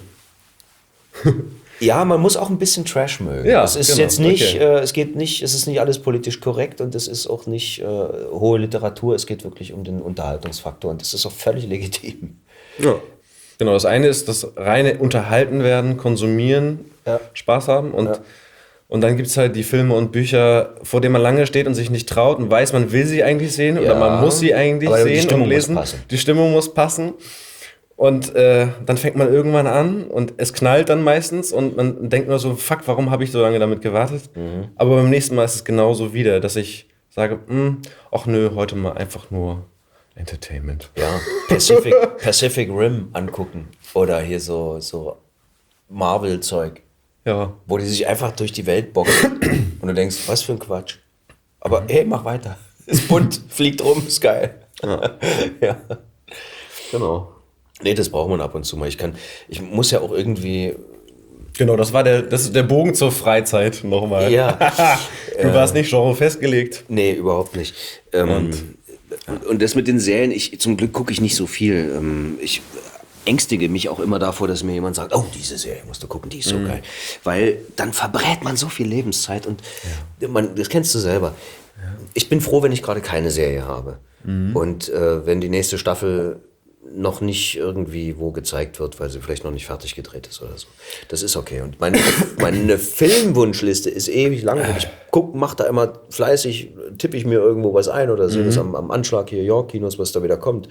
Ja, man muss auch ein bisschen Trash mögen. Ja, es ist genau. jetzt nicht, okay. äh, es geht nicht, es ist nicht alles politisch korrekt und es ist auch nicht äh, hohe Literatur, es geht wirklich um den Unterhaltungsfaktor und das ist auch völlig legitim. Ja, genau. Das eine ist das reine Unterhalten werden, konsumieren, ja. Spaß haben und, ja. und dann gibt es halt die Filme und Bücher, vor denen man lange steht und sich nicht traut und weiß, man will sie eigentlich sehen ja, oder man muss sie eigentlich aber sehen die Stimmung und lesen. Muss passen. Die Stimmung muss passen. Und äh, dann fängt man irgendwann an und es knallt dann meistens und man denkt nur so, fuck, warum habe ich so lange damit gewartet? Mhm. Aber beim nächsten Mal ist es genauso wieder, dass ich sage, ach nö, heute mal einfach nur Entertainment. Ja, Pacific, Pacific Rim angucken oder hier so, so Marvel-Zeug, ja. wo die sich einfach durch die Welt boxen und du denkst, was für ein Quatsch. Aber hey, mach weiter. Ist bunt, fliegt rum, ist geil. Ja. ja. Genau. Nee, das braucht man ab und zu mal. Ich kann, ich muss ja auch irgendwie. Genau, das war der, das ist der Bogen zur Freizeit nochmal. Ja. Du warst nicht genre festgelegt. Nee, überhaupt nicht. Ähm, und, ja. und das mit den Serien, ich, zum Glück gucke ich nicht so viel. Ähm, ich ängstige mich auch immer davor, dass mir jemand sagt, oh, diese Serie musst du gucken, die ist so mhm. geil. Weil dann verbrät man so viel Lebenszeit und ja. man, das kennst du selber. Ja. Ich bin froh, wenn ich gerade keine Serie habe. Mhm. Und äh, wenn die nächste Staffel noch nicht irgendwie wo gezeigt wird, weil sie vielleicht noch nicht fertig gedreht ist oder so. Das ist okay. Und meine, meine Filmwunschliste ist ewig lang. Und ich guck, mach da immer fleißig, tippe ich mir irgendwo was ein oder sehe mhm. das am, am Anschlag hier, York-Kinos, was da wieder kommt.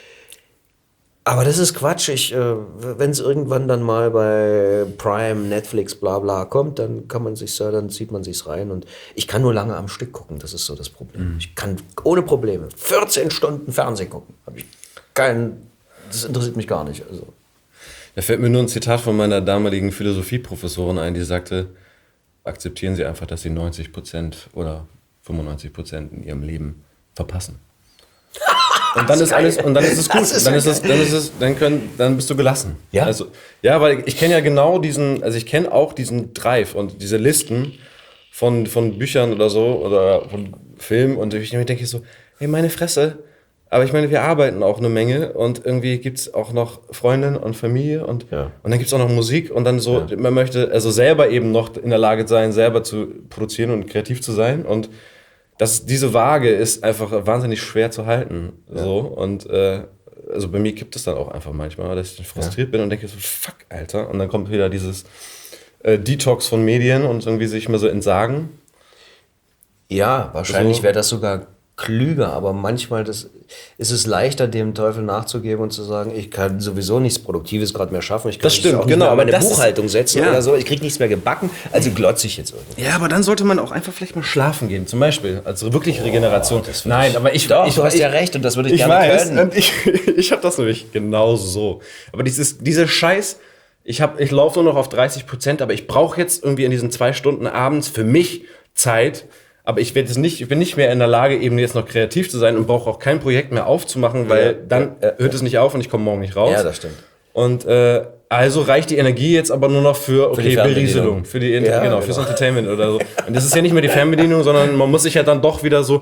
Aber das ist Quatsch. Ich, äh, wenn es irgendwann dann mal bei Prime, Netflix, bla bla kommt, dann kann man sich dann zieht man sich's rein. Und ich kann nur lange am Stück gucken. Das ist so das Problem. Mhm. Ich kann ohne Probleme vierzehn Stunden Fernsehen gucken. Habe ich keinen. Das interessiert mich gar nicht. Also. Da fällt mir nur ein Zitat von meiner damaligen Philosophieprofessorin ein, die sagte, akzeptieren Sie einfach, dass Sie neunzig Prozent oder fünfundneunzig Prozent in Ihrem Leben verpassen. Und dann ist alles, und dann ist es gut. Ist dann ist es, dann ist es, dann können, dann bist du gelassen. Ja. Also, ja, weil ich kenne ja genau diesen, also ich kenne auch diesen Drive und diese Listen von, von Büchern oder so oder von Filmen und ich denke so, hey, meine Fresse. Aber ich meine, wir arbeiten auch eine Menge und irgendwie gibt es auch noch Freundin und Familie und, ja. und dann gibt es auch noch Musik und dann so, ja. man möchte also selber eben noch in der Lage sein, selber zu produzieren und kreativ zu sein und das, diese Waage ist einfach wahnsinnig schwer zu halten. Ja. So. Und äh, also bei mir kippt es dann auch einfach manchmal, dass ich frustriert ja. bin und denke so, fuck, Alter. Und dann kommt wieder dieses äh, Detox von Medien und irgendwie sich mal so entsagen. Ja, wahrscheinlich so. wäre das sogar klüger, aber manchmal das, ist es leichter, dem Teufel nachzugeben und zu sagen, ich kann sowieso nichts Produktives gerade mehr schaffen, ich kann Das stimmt, auch genau, nicht mehr aber meine das Buchhaltung ist- setzen ja. oder so, ich krieg nichts mehr gebacken, also glotze ich jetzt irgendwie. Ja, aber dann sollte man auch einfach vielleicht mal schlafen gehen, zum Beispiel, also wirklich Regeneration. Nein, aber ich... Doch, ich, du hast ich, ja recht und das würde ich, Ich gerne weiß, können. und ich, ich habe das nämlich genau so. Aber dieses, diese Scheiß, ich, hab, ich laufe nur noch auf dreißig Prozent, aber ich brauche jetzt irgendwie in diesen zwei Stunden abends für mich Zeit. Aber ich werde es nicht, ich bin nicht mehr in der Lage, eben jetzt noch kreativ zu sein und brauche auch kein Projekt mehr aufzumachen, weil Ja, dann ja, ja, hört es nicht auf und ich komme morgen nicht raus. Ja, das stimmt. Und äh, also reicht die Energie jetzt aber nur noch für, okay, die Fernbedienung. Berieselung, für die Inter Ja, genau, genau. fürs Entertainment oder so. Und das ist ja nicht mehr die Fernbedienung, sondern man muss sich ja dann doch wieder so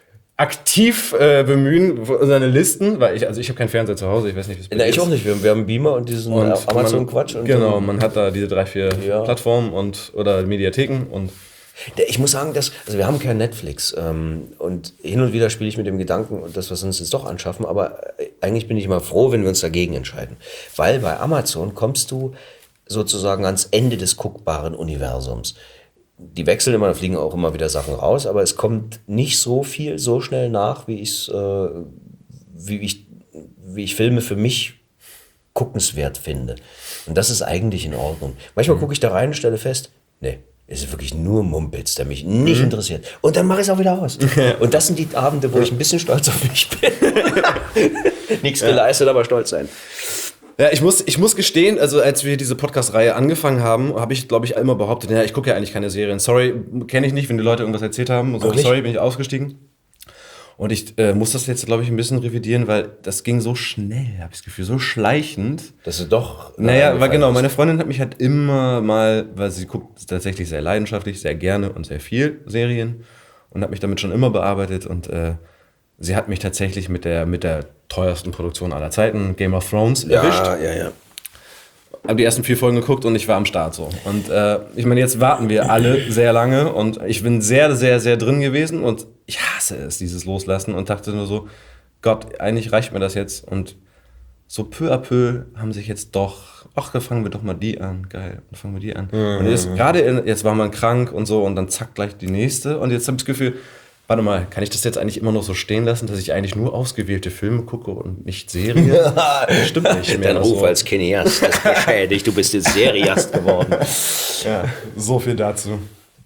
aktiv äh, bemühen, seine Listen, weil ich, also ich habe keinen Fernseher zu Hause, ich weiß nicht, wie es bei Na, dir ich ist. auch nicht, wir, wir haben einen Beamer und diesen Und Amazon-Quatsch. man- und Genau, dann- man hat da diese drei, vier Ja. Plattformen und oder Mediatheken und Ich muss sagen, dass, also wir haben kein Netflix ähm, und hin und wieder spiele ich mit dem Gedanken, und das, was wir uns jetzt doch anschaffen, aber äh, eigentlich bin ich immer froh, wenn wir uns dagegen entscheiden. Weil bei Amazon kommst du sozusagen ans Ende des guckbaren Universums. Die wechseln immer, da fliegen auch immer wieder Sachen raus, aber es kommt nicht so viel, so schnell nach, wie, ich's, äh, wie, ich, wie ich Filme für mich guckenswert finde. Und das ist eigentlich in Ordnung. Manchmal gucke ich da rein und stelle fest, nee, es ist wirklich nur Mumpitz, der mich nicht interessiert. Und dann mache ich es auch wieder aus. Und das sind die Abende, wo ich ein bisschen stolz auf mich bin. Nichts geleistet, aber stolz sein. ja, ich muss, ich muss gestehen, also als wir diese Podcast-Reihe angefangen haben, habe ich, glaube ich, immer behauptet, ja, ich gucke ja eigentlich keine Serien. Sorry, kenne ich nicht, wenn die Leute irgendwas erzählt haben. Und so, Wirklich? sorry, bin ich ausgestiegen. Und ich äh, muss das jetzt, glaube ich, ein bisschen revidieren, weil das ging so schnell, habe ich das Gefühl, so schleichend. Das ist doch. Naja, weil genau, meine Freundin hat mich halt immer mal, weil sie guckt tatsächlich sehr leidenschaftlich, sehr gerne und sehr viel Serien und hat mich damit schon immer bearbeitet und äh, sie hat mich tatsächlich mit der, mit der teuersten Produktion aller Zeiten, Game of Thrones, erwischt. Ja, ja, ja. Habe die ersten vier Folgen geguckt und ich war am Start so. Und äh, ich meine, jetzt warten wir alle sehr lange und ich bin sehr, sehr, sehr drin gewesen und ich hasse es, dieses Loslassen und dachte nur so, Gott, eigentlich reicht mir das jetzt. Und so peu à peu haben sich jetzt doch, ach, dann fangen wir doch mal die an, geil, dann fangen wir die an. Mhm. Und jetzt gerade, in- jetzt war man krank und so und dann zack, gleich die nächste. Und jetzt habe ich das Gefühl, warte mal, kann ich das jetzt eigentlich immer noch so stehen lassen, dass ich eigentlich nur ausgewählte Filme gucke und nicht Serien? Das stimmt nicht mehr. Dein Ruf so. als Cineast ist beschädigt, du bist jetzt Seriast geworden. Ja, so viel dazu.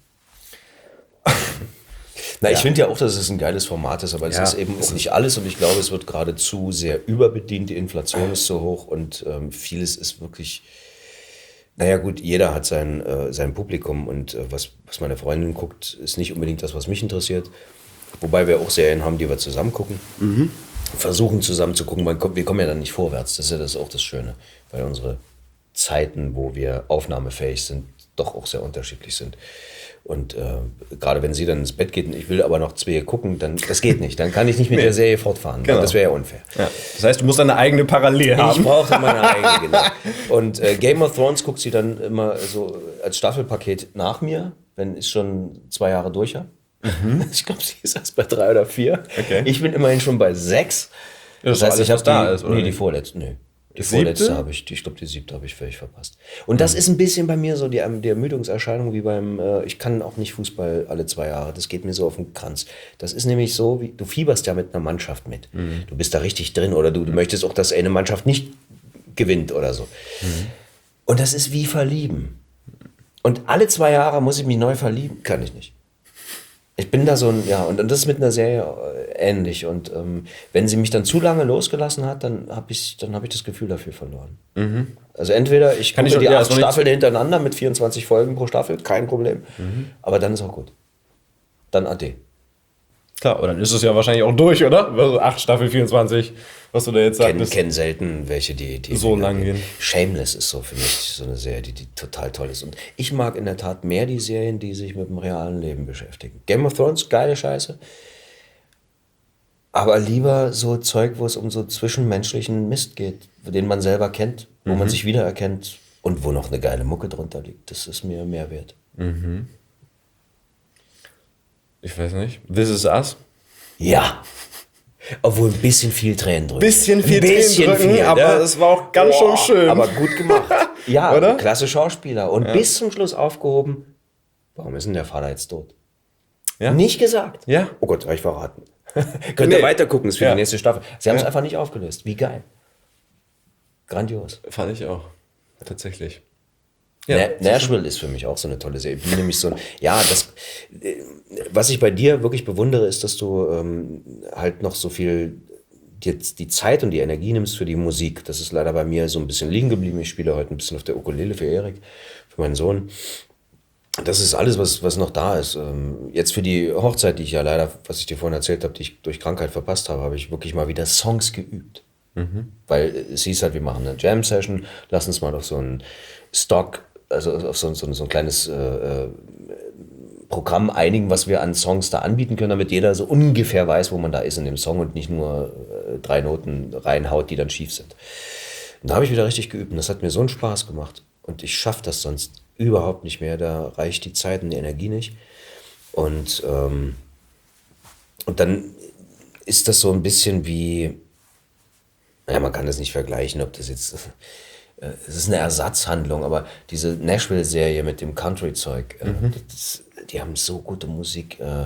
Na, ich finde ja auch, dass es ein geiles Format ist, aber es Ja, ist eben auch nicht alles und ich glaube, es wird geradezu sehr überbedient. Die Inflation ist so hoch und ähm, vieles ist wirklich. Naja gut, jeder hat sein, äh, sein Publikum und äh, was, was meine Freundin guckt, ist nicht unbedingt das, was mich interessiert. Wobei wir auch Serien haben, die wir zusammen gucken. Mhm. Versuchen zusammen zu gucken, man kommt, wir kommen ja dann nicht vorwärts. Das ist ja das auch das Schöne, weil unsere Zeiten, wo wir aufnahmefähig sind, doch auch sehr unterschiedlich sind. Und äh, gerade wenn sie dann ins Bett geht und ich will aber noch zwei gucken, dann das geht nicht. Dann kann ich nicht mit Nee. der Serie fortfahren. Genau. Das wäre ja unfair. Ja. Das heißt, du musst eine eigene Parallel Ich haben. brauchte meine eigene, genau. Und äh, Game of Thrones guckt sie dann immer so als Staffelpaket nach mir, wenn ich schon zwei Jahre durch habe. Mhm. Ich glaube, sie ist erst bei drei oder vier. Okay. Ich bin immerhin schon bei sechs. Das ist alles, ich was habe da die, ist, oder nee, die nicht? vorletzte, nee. Die Die vorletzte siebte? habe ich, die- ich glaube, die siebte habe ich völlig verpasst. Und das ist ein bisschen bei mir so die, die Ermüdungserscheinung wie beim, äh, ich kann auch nicht Fußball alle zwei Jahre, das geht mir so auf den Kranz. Das ist nämlich so, wie du fieberst ja mit einer Mannschaft mit. Mhm. Du bist da richtig drin oder du, du möchtest auch, dass eine Mannschaft nicht gewinnt oder so. Mhm. Und das ist wie verlieben. Und alle zwei Jahre muss ich mich neu verlieben, kann ich nicht. Ich bin da so ein, ja, und, und das ist mit einer Serie äh, ähnlich. Und ähm, wenn sie mich dann zu lange losgelassen hat, dann habe ich, dann hab ich das Gefühl dafür verloren. Mhm. Also entweder ich Kann gucke ich- die ja, acht ist noch nicht- Staffeln hintereinander mit vierundzwanzig Folgen pro Staffel, kein Problem. Mhm. Aber dann ist auch gut. Dann ade. Klar, aber dann ist es ja wahrscheinlich auch durch, oder? Also acht Staffel vierundzwanzig, was du da jetzt Kennen sagst. kenn selten welche, die, die So länger lang gehen. Shameless ist so für mich so eine Serie, die, die total toll ist. Und ich mag in der Tat mehr die Serien, die sich mit dem realen Leben beschäftigen. Game of Thrones, geile Scheiße. Aber lieber so Zeug, wo es um so zwischenmenschlichen Mist geht, den man selber kennt, wo Mhm. man sich wiedererkennt und wo noch eine geile Mucke drunter liegt. Das ist mir mehr wert. Ich weiß nicht. This Is Us? Ja. Obwohl ein bisschen viel Tränen drücken. Bisschen viel Ein bisschen Tränen drücken, viel, aber ne? es war auch ganz schön schön. Aber gut gemacht. Ja, Oder? klasse Schauspieler. Und bis zum Schluss aufgehoben. Warum ist denn der Vater jetzt tot? Ja? Nicht gesagt. Ja. Oh Gott, habe ich verraten. Könnt ihr Nee. weiter gucken, ist für Ja. die nächste Staffel. Sie haben es Ja. einfach nicht aufgelöst. Wie geil. Grandios. Fand ich auch. Tatsächlich. Na, Nashville ist für mich auch so eine tolle Serie. Ich bin nämlich so ein, ja, das, äh, was ich bei dir wirklich bewundere, ist, dass du ähm, halt noch so viel dir die Zeit und die Energie nimmst für die Musik. Das ist leider bei mir so ein bisschen liegen geblieben. Ich spiele heute ein bisschen auf der Ukulele für Erik, für meinen Sohn. Das ist alles, was, was noch da ist. Ähm, Jetzt für die Hochzeit, die ich ja leider, was ich dir vorhin erzählt habe, die ich durch Krankheit verpasst habe, habe ich wirklich mal wieder Songs geübt. Weil es hieß halt, wir machen eine Jam-Session, lass uns mal auf so einen Stock, also auf so, so, so ein kleines äh, äh, Programm einigen, was wir an Songs da anbieten können, damit jeder so ungefähr weiß, wo man da ist in dem Song und nicht nur äh, drei Noten reinhaut, die dann schief sind. Und da habe ich wieder richtig geübt und das hat mir so einen Spaß gemacht. Und ich schaffe das sonst überhaupt nicht mehr, da reicht die Zeit und die Energie nicht. Und, ähm, und dann ist das so ein bisschen wie, ja, man kann das nicht vergleichen, ob das jetzt, äh, es ist eine Ersatzhandlung, aber diese Nashville-Serie mit dem Country-Zeug, äh, Mhm. das, die haben so gute Musik. Äh,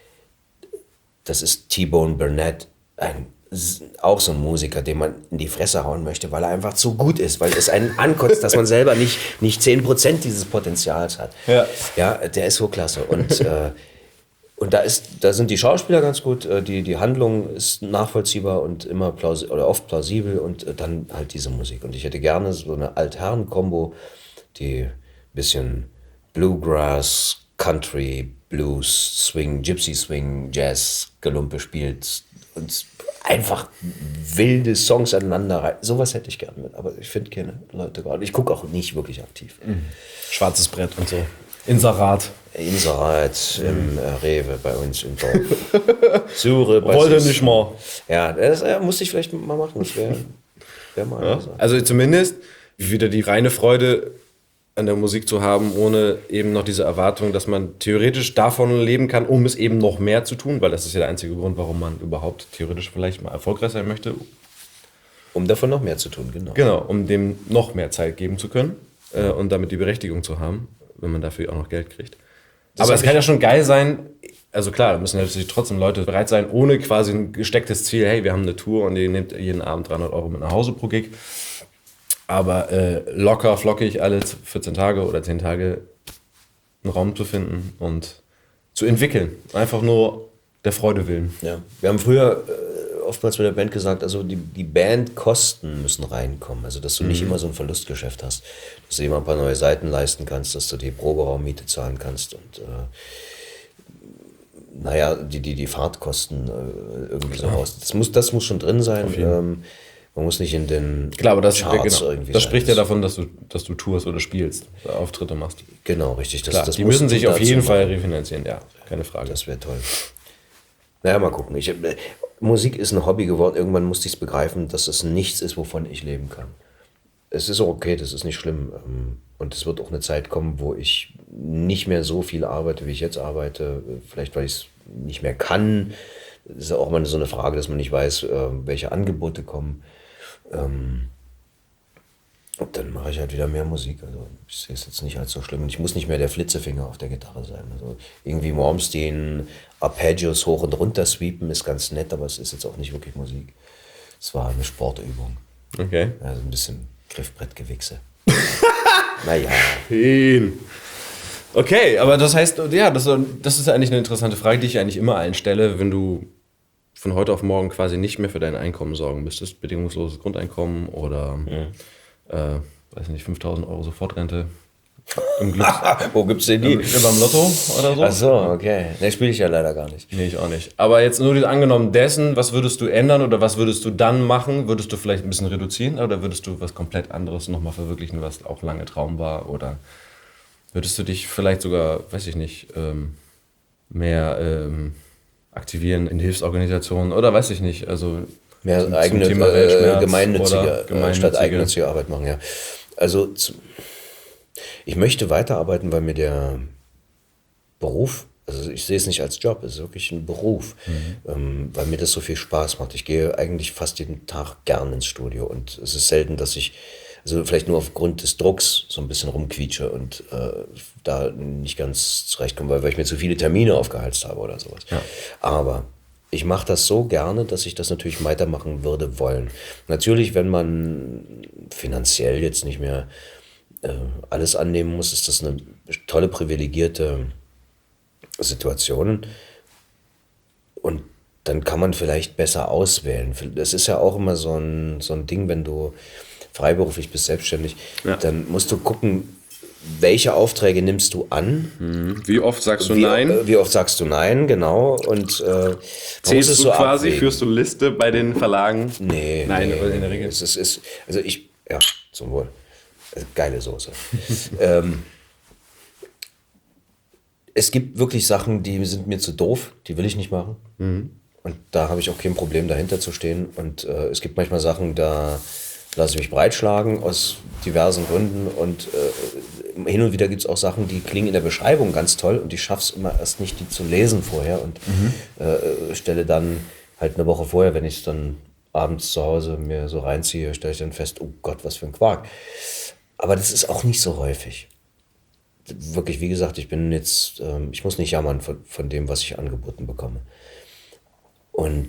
das ist T-Bone Burnett, ein, auch so ein Musiker, den man in die Fresse hauen möchte, weil er einfach zu gut ist, weil es einen ankotzt, dass man selber nicht, nicht zehn Prozent dieses Potenzials hat. Ja. Ja, der ist so klasse. Und äh, Und da, ist, da sind die Schauspieler ganz gut, äh, die, die Handlung ist nachvollziehbar und immer plaus oder oft plausibel und äh, dann halt diese Musik. Und ich hätte gerne so eine Altherren-Kombo, die ein bisschen Bluegrass, Country, Blues, Swing, Gypsy Swing, Jazz, Gelumpe spielt und einfach wilde Songs aneinander rein. Sowas hätte ich gerne mit, aber ich finde keine Leute gerade. Ich gucke auch nicht wirklich aktiv. Schwarzes Brett und so. Inserat. Inserat im äh, Rewe bei uns im Dorf. Suche bei Wollte sich. nicht mal. Ja, das äh, muss ich vielleicht mal machen. Das wäre wär mal eine Sache. Also zumindest wieder die reine Freude an der Musik zu haben, ohne eben noch diese Erwartung, dass man theoretisch davon leben kann, um es eben noch mehr zu tun, weil das ist ja der einzige Grund, warum man überhaupt theoretisch vielleicht mal erfolgreich sein möchte. Um davon noch mehr zu tun, genau. Genau, um dem noch mehr Zeit geben zu können äh, und damit die Berechtigung zu haben, wenn man dafür auch noch Geld kriegt. Das Aber hab es kann ich- ja schon geil sein, also klar, da müssen natürlich trotzdem Leute bereit sein, ohne quasi ein gestecktes Ziel, hey, wir haben eine Tour und ihr nehmt jeden Abend dreihundert Euro mit nach Hause pro Gig. Aber äh, locker, flockig alle vierzehn Tage oder zehn Tage einen Raum zu finden und zu entwickeln. Einfach nur der Freude willen. Ja. Wir haben früher äh, oftmals mit der Band gesagt, also die, die Bandkosten müssen reinkommen. Also, dass du nicht immer so ein Verlustgeschäft hast. Dass du immer ein paar neue Seiten leisten kannst, dass du die Proberaummiete zahlen kannst und äh, naja, die, die, die Fahrtkosten äh, irgendwie so raus. Das muss, das muss schon drin sein. Ähm, man muss nicht in den Klar, aber das, Charts genau, irgendwie das sein. spricht ja davon, dass du, dass du tourst oder spielst, Auftritte machst. Genau, richtig. Das, Klar, das die musst müssen du sich auf dazu jeden machen. Fall refinanzieren, ja, keine Frage. Das wäre toll. Naja, mal gucken. Ich, äh, Musik ist ein Hobby geworden. Irgendwann musste ich es begreifen, dass es nichts ist, wovon ich leben kann. Es ist auch okay, das ist nicht schlimm. ähm, Und es wird auch eine Zeit kommen, wo ich nicht mehr so viel arbeite, wie ich jetzt arbeite. Vielleicht, weil ich es nicht mehr kann. Das ist ja auch mal so eine Frage, dass man nicht weiß, äh, welche Angebote kommen. Ähm, Und dann mache ich halt wieder mehr Musik. Also ich sehe es jetzt nicht als so schlimm. Und ich muss nicht mehr der Flitzefinger auf der Gitarre sein. Also irgendwie Malmsteen, Arpeggios hoch und runter sweepen ist ganz nett, aber es ist jetzt auch nicht wirklich Musik. Es war eine Sportübung. Okay. Also ein bisschen Griffbrettgewichse. Naja. Okay, aber das heißt, ja, das, das ist eigentlich eine interessante Frage, die ich eigentlich immer allen stelle, wenn du von heute auf morgen quasi nicht mehr für dein Einkommen sorgen müsstest, bedingungsloses Grundeinkommen oder, äh, weiß nicht, fünftausend Euro Sofortrente im Glück, Wo gibt's denn die? beim Lotto oder so. Ach so, okay. Ne, spiele ich ja leider gar nicht. Nee, ich auch nicht. Aber jetzt nur angenommen dessen, was würdest du ändern oder was würdest du dann machen? Würdest du vielleicht ein bisschen reduzieren oder würdest du was komplett anderes nochmal verwirklichen, was auch lange Traum war? Oder würdest du dich vielleicht sogar, weiß ich nicht, ähm, mehr ähm, aktivieren in Hilfsorganisationen oder weiß ich nicht, also Mehr zum- zum eigene, Thema äh, Weltschmerz gemeinnützige, oder äh, gemeinnützige- statt eigennützige Arbeit machen, ja. Also zu, ich möchte weiterarbeiten, weil mir der Beruf, also ich sehe es nicht als Job, es ist wirklich ein Beruf, ähm, weil mir das so viel Spaß macht. Ich gehe eigentlich fast jeden Tag gern ins Studio und es ist selten, dass ich, also vielleicht nur aufgrund des Drucks so ein bisschen rumquietsche und äh, da nicht ganz zurechtkomme, weil, weil ich mir zu viele Termine aufgehalst habe oder sowas. Ja. Aber ich mache das so gerne, dass ich das natürlich weitermachen würde wollen. Natürlich, wenn man finanziell jetzt nicht mehr äh, alles annehmen muss, ist das eine tolle, privilegierte Situation. Und dann kann man vielleicht besser auswählen. Das ist ja auch immer so ein, so ein Ding, wenn du freiberuflich bist, selbstständig, ja. dann musst du gucken, welche Aufträge nimmst du an? Wie oft sagst du wie, Nein? Äh, wie oft sagst du Nein, genau. Und äh, zählst du so quasi, abwägen. Führst du Liste bei den Verlagen? Nee, Nein, nee, in der Regel. Es ist, ist, also ich, ja, zum Wohl. Also geile Soße. ähm, es gibt wirklich Sachen, die sind mir zu doof, die will ich nicht machen. Mhm. Und da habe ich auch kein Problem, dahinter zu stehen. Und äh, es gibt manchmal Sachen, da lasse ich mich breitschlagen aus diversen Gründen. Und äh, hin und wieder gibt es auch Sachen, die klingen in der Beschreibung ganz toll und ich schaffe es immer erst nicht, die zu lesen vorher. Und mhm. äh, stelle dann halt eine Woche vorher, wenn ich es dann abends zu Hause mir so reinziehe, stelle ich dann fest, oh Gott, was für ein Quark. Aber das ist auch nicht so häufig. Wirklich, wie gesagt, ich bin jetzt, ähm, ich muss nicht jammern von, von dem, was ich angeboten bekomme. Und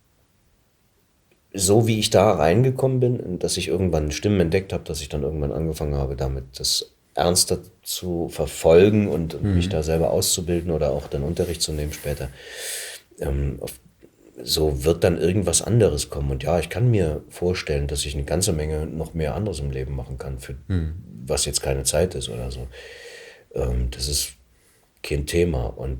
so wie ich da reingekommen bin, dass ich irgendwann Stimmen entdeckt habe, dass ich dann irgendwann angefangen habe, damit das ernster zu verfolgen und mhm. mich da selber auszubilden oder auch dann Unterricht zu nehmen später, ähm, auf, so wird dann irgendwas anderes kommen. Und ja, ich kann mir vorstellen, dass ich eine ganze Menge noch mehr anderes im Leben machen kann, für mhm. was jetzt keine Zeit ist oder so. Ähm, das ist kein Thema. Und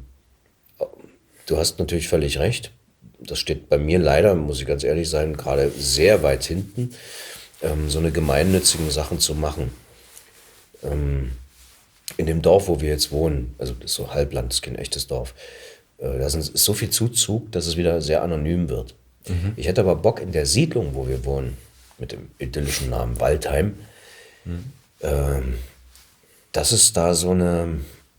du hast natürlich völlig recht. Das steht bei mir leider, muss ich ganz ehrlich sein, gerade sehr weit hinten, ähm, so eine gemeinnützigen Sachen zu machen. Ähm, in dem Dorf, wo wir jetzt wohnen, also das ist so Halbland, das ist kein echtes Dorf, äh, da ist so viel Zuzug, dass es wieder sehr anonym wird. Mhm. Ich hätte aber Bock in der Siedlung, wo wir wohnen, mit dem idyllischen Namen Waldheim, mhm. ähm, dass es da so eine...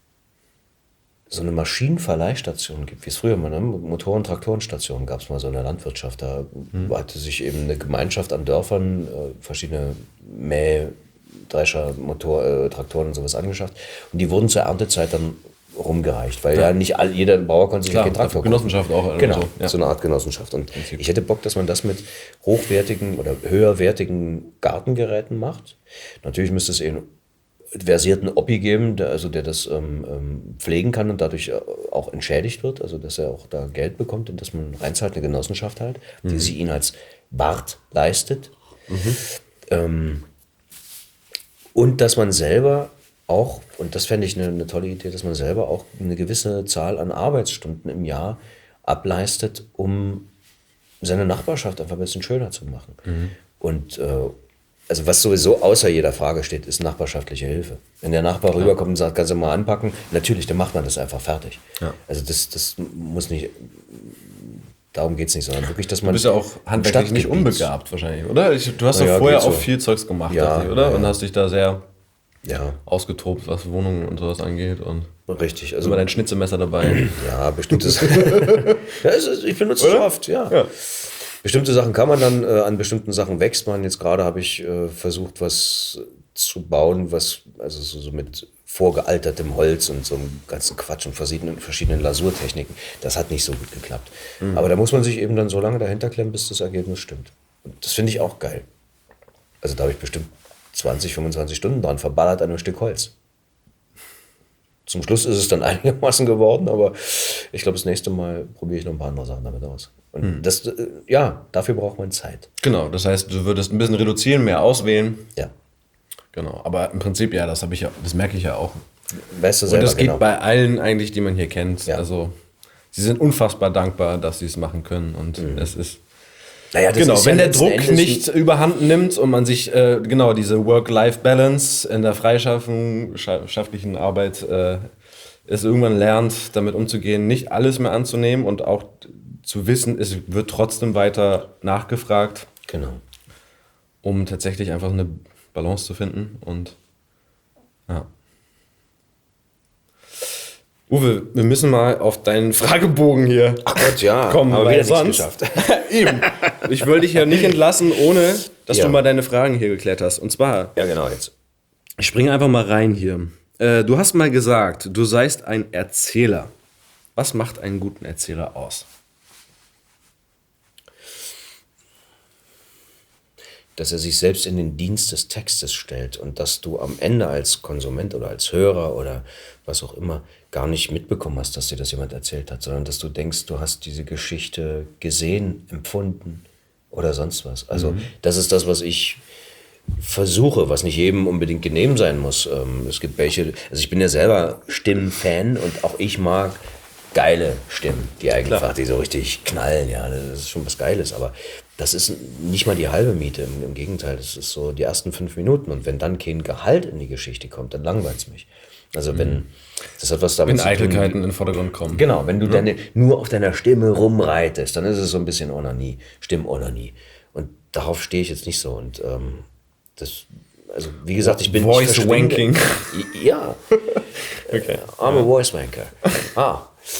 so eine Maschinenverleihstation gibt, wie es früher mal, ne? Motor- und Traktorenstation gab es mal so in der Landwirtschaft. Da mhm. hatte sich eben eine Gemeinschaft an Dörfern äh, verschiedene Mäh-, Drescher, Motor-, äh, Traktoren und sowas angeschafft. Und die wurden zur Erntezeit dann rumgereicht, weil ja, ja nicht all, jeder Bauer konnte sich keinen Traktor kaufen. Genossenschaft auch. Genau, so. Ja. so eine Art Genossenschaft. Und ich hätte Bock, dass man das mit hochwertigen oder höherwertigen Gartengeräten macht. Natürlich müsste es eben versierten Oppi geben, der, also der das ähm, ähm, pflegen kann und dadurch auch entschädigt wird, also dass er auch da Geld bekommt und dass man reinzahlt, eine Genossenschaft halt, mhm. die sie ihn als Wart leistet. Mhm. Ähm, und dass man selber auch, und das fände ich eine, eine tolle Idee, dass man selber auch eine gewisse Zahl an Arbeitsstunden im Jahr ableistet, um seine Nachbarschaft einfach ein bisschen schöner zu machen. Mhm. Und äh, also was sowieso außer jeder Frage steht, ist nachbarschaftliche Hilfe. Wenn der Nachbar ja. rüberkommt und sagt, kannst du mal anpacken, natürlich, dann macht man das einfach fertig. Ja. Also das, das muss nicht, darum geht es nicht, sondern wirklich, dass man... Du bist ja auch handwerklich nicht unbegabt wahrscheinlich, oder? Ich, du hast ja, ja vorher auch so. viel Zeugs gemacht, ja, dachte ich, oder? Ja. Und hast dich da sehr ja. ausgetobt, was Wohnungen und sowas angeht. Und richtig. Also immer dein Schnitzelmesser dabei. Ja, bestimmtes... ja, ist, ich benutze es oft, ja. ja. Bestimmte Sachen kann man dann, äh, an bestimmten Sachen wächst man. Jetzt gerade habe ich äh, versucht, was zu bauen, was also so, so mit vorgealtertem Holz und so einem ganzen Quatsch und verschiedenen, verschiedenen Lasurtechniken. Das hat nicht so gut geklappt. Mhm. Aber da muss man sich eben dann so lange dahinter klemmen, bis das Ergebnis stimmt. Und das finde ich auch geil. Also da habe ich bestimmt zwanzig, fünfundzwanzig Stunden dran verballert an einem Stück Holz. Zum Schluss ist es dann einigermaßen geworden, aber ich glaube, das nächste Mal probiere ich noch ein paar andere Sachen damit aus. Und hm. das, ja, dafür braucht man Zeit. Genau, das heißt, du würdest ein bisschen reduzieren, mehr auswählen. Ja. Genau, aber im Prinzip, ja, das habe ich ja, das merke ich ja auch. Weißt du selber, und das geht genau. bei allen eigentlich, die man hier kennt. Ja. Also, sie sind unfassbar dankbar, dass sie es machen können. Und mhm. es ist. Naja, das genau, ist wenn ja der Druck nicht überhand nimmt und man sich, äh, genau, diese Work-Life-Balance in der freischafflichen Arbeit äh, es irgendwann lernt, damit umzugehen, nicht alles mehr anzunehmen und auch zu wissen, es wird trotzdem weiter nachgefragt. Genau. Um tatsächlich einfach eine Balance zu finden. Und ja. Uwe, wir müssen mal auf deinen Fragebogen hier Ach Gott, ja, kommen, aber weil wieder sonst geschafft. Eben. Ich will dich ja nicht entlassen, ohne dass ja. du mal deine Fragen hier geklärt hast. Und zwar, ja genau jetzt. Ich springe einfach mal rein hier. Äh, du hast mal gesagt, du seist ein Erzähler. Was macht einen guten Erzähler aus? dass er sich selbst in den Dienst des Textes stellt und dass du am Ende als Konsument oder als Hörer oder was auch immer gar nicht mitbekommen hast, dass dir das jemand erzählt hat, sondern dass du denkst, du hast diese Geschichte gesehen, empfunden oder sonst was. Also mhm. das ist das, was ich versuche, was nicht jedem unbedingt genehm sein muss. Ähm, es gibt welche, also ich bin ja selber Stimmenfan und auch ich mag geile Stimmen, die einfach, Klar. die so richtig knallen, ja, das ist schon was Geiles, aber das ist nicht mal die halbe Miete, im, im Gegenteil, das ist so die ersten fünf Minuten und wenn dann kein Gehalt in die Geschichte kommt, dann langweilt es mich. Also wenn, das hat was damit wenn zu tun. Wenn Eitelkeiten in den Vordergrund kommen. Genau, wenn du ja. deine, nur auf deiner Stimme rumreitest, dann ist es so ein bisschen Onanie, Stimmonanie und darauf stehe ich jetzt nicht so und ähm, das, also wie gesagt, ich bin... Voice Wanking. Ja, okay. I'm a Voice Wanker. Ah,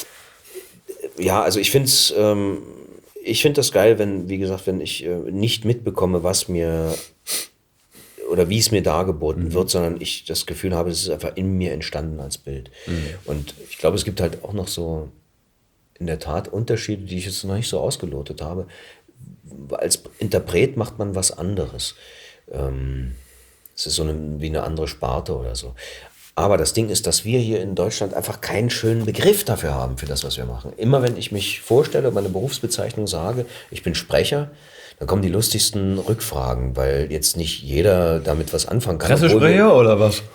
ja, also ich finde es, ähm, ich finde das geil, wenn, wie gesagt, wenn ich äh, nicht mitbekomme, was mir oder wie es mir dargeboten mhm. wird, sondern ich das Gefühl habe, es ist einfach in mir entstanden als Bild. Mhm. Und ich glaube, es gibt halt auch noch so in der Tat Unterschiede, die ich jetzt noch nicht so ausgelotet habe. Als Interpret macht man was anderes. Ähm, es ist so eine, wie eine andere Sparte oder so. Aber das Ding ist, dass wir hier in Deutschland einfach keinen schönen Begriff dafür haben, für das, was wir machen. Immer wenn ich mich vorstelle, meine Berufsbezeichnung sage, ich bin Sprecher, dann kommen die lustigsten Rückfragen, weil jetzt nicht jeder damit was anfangen kann. Pressesprecher oder was?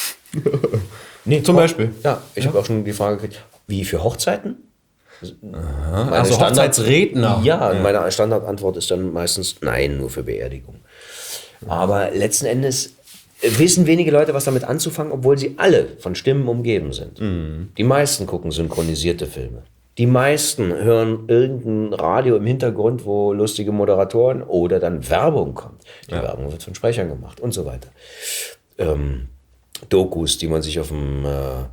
Nee, zum auch, Beispiel? Ja, ich ja. habe auch schon die Frage gekriegt, wie für Hochzeiten? Aha, also Standard, Hochzeitsredner. Ja, ja, meine Standardantwort ist dann meistens nein, nur für Beerdigung. Aber letzten Endes wissen wenige Leute, was damit anzufangen, obwohl sie alle von Stimmen umgeben sind. Mhm. Die meisten gucken synchronisierte Filme. Die meisten hören irgendein Radio im Hintergrund, wo lustige Moderatoren oder dann Werbung kommt. Die ja. Werbung wird von Sprechern gemacht und so weiter. Ähm, Dokus, die man sich auf dem äh,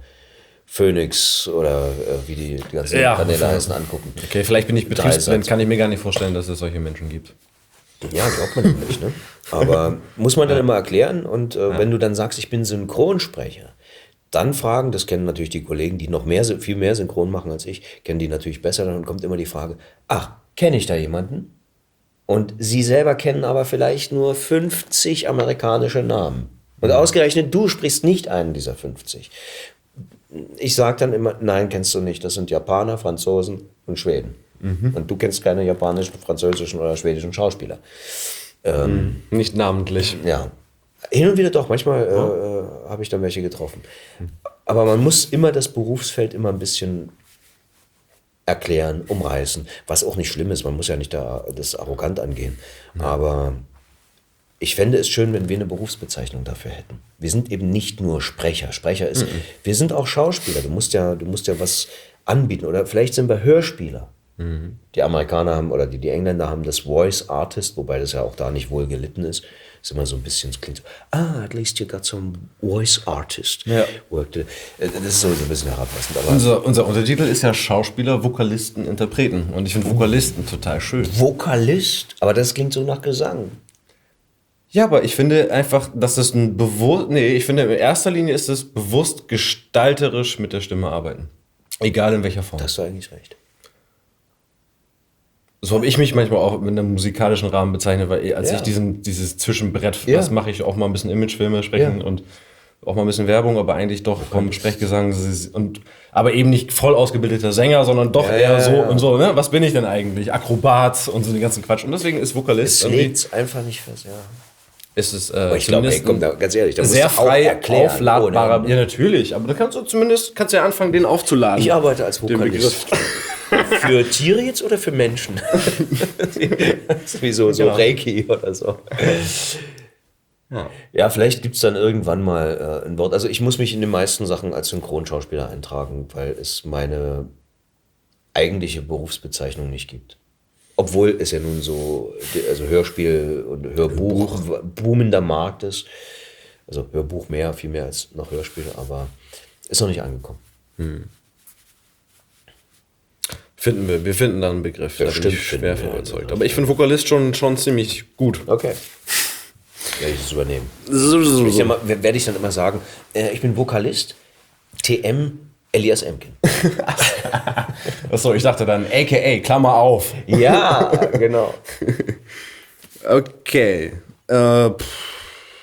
Phoenix oder äh, wie die, die ganzen ja. Kanäle heißen, angucken. Okay, vielleicht bin ich betriebsblind, kann ich mir gar nicht vorstellen, dass es solche Menschen gibt. Ja, glaubt man nicht, ne? Aber muss man dann immer erklären und äh, ja. wenn du dann sagst, ich bin Synchronsprecher, dann fragen, das kennen natürlich die Kollegen, die noch mehr, viel mehr Synchron machen als ich, kennen die natürlich besser, dann kommt immer die Frage, ach, kenne ich da jemanden? Und sie selber kennen aber vielleicht nur fünfzig amerikanische Namen. Und ausgerechnet, du sprichst nicht einen dieser fünfzig. Ich sage dann immer, nein, kennst du nicht, das sind Japaner, Franzosen und Schweden. Mhm. Und du kennst keine japanischen, französischen oder schwedischen Schauspieler. Ähm, mhm. Nicht namentlich. Ja. Hin und wieder doch, manchmal äh, äh, habe ich da welche getroffen. Aber man muss immer das Berufsfeld immer ein bisschen erklären, umreißen, was auch nicht schlimm ist. Man muss ja nicht da das arrogant angehen. Mhm. Aber ich fände es schön, wenn wir eine Berufsbezeichnung dafür hätten. Wir sind eben nicht nur Sprecher. Sprecher ist, mhm. wir sind auch Schauspieler. Du musst ja, du musst ja was anbieten. Oder vielleicht sind wir Hörspieler. Mhm. Die Amerikaner haben, oder die, die Engländer haben das Voice Artist, wobei das ja auch da nicht wohl gelitten ist. Ist immer so ein bisschen, es klingt so, ah, at least you got some Voice Artist. Ja. Das ist so ein bisschen herablassend. Aber unser, unser Untertitel ist ja Schauspieler, Vokalisten, Interpreten. Und ich finde Vokalisten total schön. Vokalist? Aber das klingt so nach Gesang. Ja, aber ich finde einfach, dass das ein bewusst, nee, ich finde in erster Linie ist es bewusst gestalterisch mit der Stimme arbeiten. Egal in welcher Form. Da hast du eigentlich recht. So habe ich mich manchmal auch mit einem musikalischen Rahmen bezeichnet, weil als ja. ich diesen, dieses Zwischenbrett, ja. das mache ich auch mal ein bisschen Imagefilme sprechen ja. und auch mal ein bisschen Werbung, aber eigentlich doch vom Sprechgesang und aber eben nicht voll ausgebildeter Sänger, sondern doch ja, eher ja, so ja. und so, ne? Was bin ich denn eigentlich? Akrobat und so den ganzen Quatsch. Und deswegen ist Vokalist. Es legt einfach nicht fest, ja. Ist es äh, aber ich glaube, komm, da, ganz ehrlich, da sehr musst du frei auch erklären, aufladbarer. Oder? Ja, natürlich, aber da kannst du zumindest kannst ja anfangen, den aufzuladen. Ich arbeite als Vokalist. Für Tiere jetzt oder für Menschen? Wie so, so genau. Reiki oder so. Ja, ja vielleicht gibt es dann irgendwann mal äh, ein Wort. Also ich muss mich in den meisten Sachen als Synchronschauspieler eintragen, weil es meine eigentliche Berufsbezeichnung nicht gibt. Obwohl es ja nun so, also Hörspiel und Hörbuch, Hörbuch. boomender Markt ist. Also Hörbuch mehr, viel mehr als noch Hörspiel, aber ist noch nicht angekommen. Hm. Finden wir, wir finden da einen Begriff. Ja, da stimmt, bin ich schwer von überzeugt. Ja, aber ich finde Vokalist schon, schon ziemlich gut. Okay. Werde ich das übernehmen. So, so, so. Mal, werde ich dann immer sagen, äh, ich bin Vokalist, T M Elias Emken. Achso, ich dachte dann A K A, Klammer auf. Ja, genau. Okay. Äh, pff.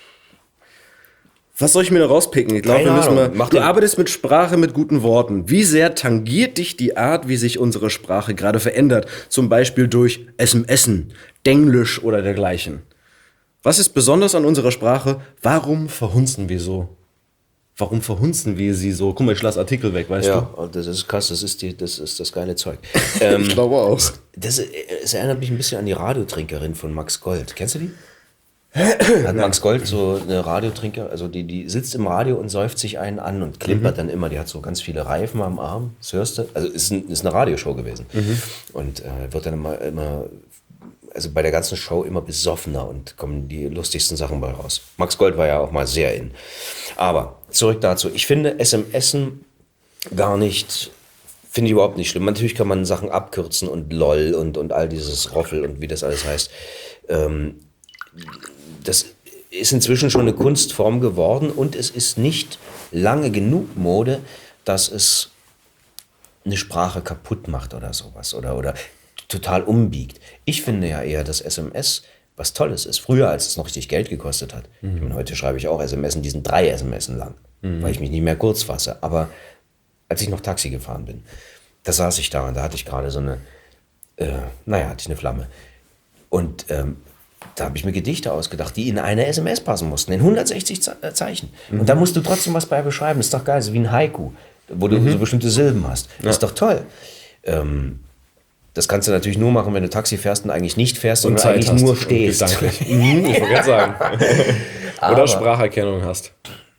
Was soll ich mir da rauspicken? Ich glaube, wir müssen mal. Mach Du den. arbeitest mit Sprache, mit guten Worten. Wie sehr tangiert dich die Art, wie sich unsere Sprache gerade verändert? Zum Beispiel durch S M S, Denglisch oder dergleichen. Was ist besonders an unserer Sprache? Warum verhunzen wir so? Warum verhunzen wir sie so? Guck mal, ich lasse Artikel weg, weißt Ja, du? und das ist krass, das ist, die, das, ist das geile Zeug. Ähm, Ich glaube auch. Das, es erinnert mich ein bisschen an die Radiotrinkerin von Max Gold. Kennst du die? Hat Max Gold so eine Radiotrinker, also die, die sitzt im Radio und säuft sich einen an und klimpert mhm. dann immer. Die hat so ganz viele Reifen am Arm, das hörst du. Also ist, ein, ist eine Radioshow gewesen. Mhm. Und äh, wird dann immer, immer, also bei der ganzen Show immer besoffener und kommen die lustigsten Sachen bei raus. Max Gold war ja auch mal sehr in. Aber zurück dazu. Ich finde S M S gar nicht, finde ich überhaupt nicht schlimm. Natürlich kann man Sachen abkürzen und LOL und, und all dieses Roffel und wie das alles heißt. Ähm, das ist inzwischen schon eine Kunstform geworden und es ist nicht lange genug Mode, dass es eine Sprache kaputt macht oder sowas oder, oder total umbiegt. Ich finde ja eher, dass S M S was Tolles ist. Früher, als es noch richtig Geld gekostet hat. Mhm. Ich meine, heute schreibe ich auch S M S, die sind drei S M S lang, mhm. weil ich mich nicht mehr kurz fasse. Aber als ich noch Taxi gefahren bin, da saß ich da und da hatte ich gerade so eine, äh, naja, hatte ich eine Flamme. Und ähm, da habe ich mir Gedichte ausgedacht, die in eine S M S passen mussten, in hundertsechzig Ze- Zeichen. Mhm. Und da musst du trotzdem was bei beschreiben. Das ist doch geil, so wie ein Haiku, wo du mhm. so bestimmte Silben hast. Das ja. ist doch toll. Ähm, das kannst du natürlich nur machen, wenn du Taxi fährst und eigentlich nicht fährst und, und eigentlich nur stehst. mhm, ich wollte gerade sagen. Oder Aber, Spracherkennung hast.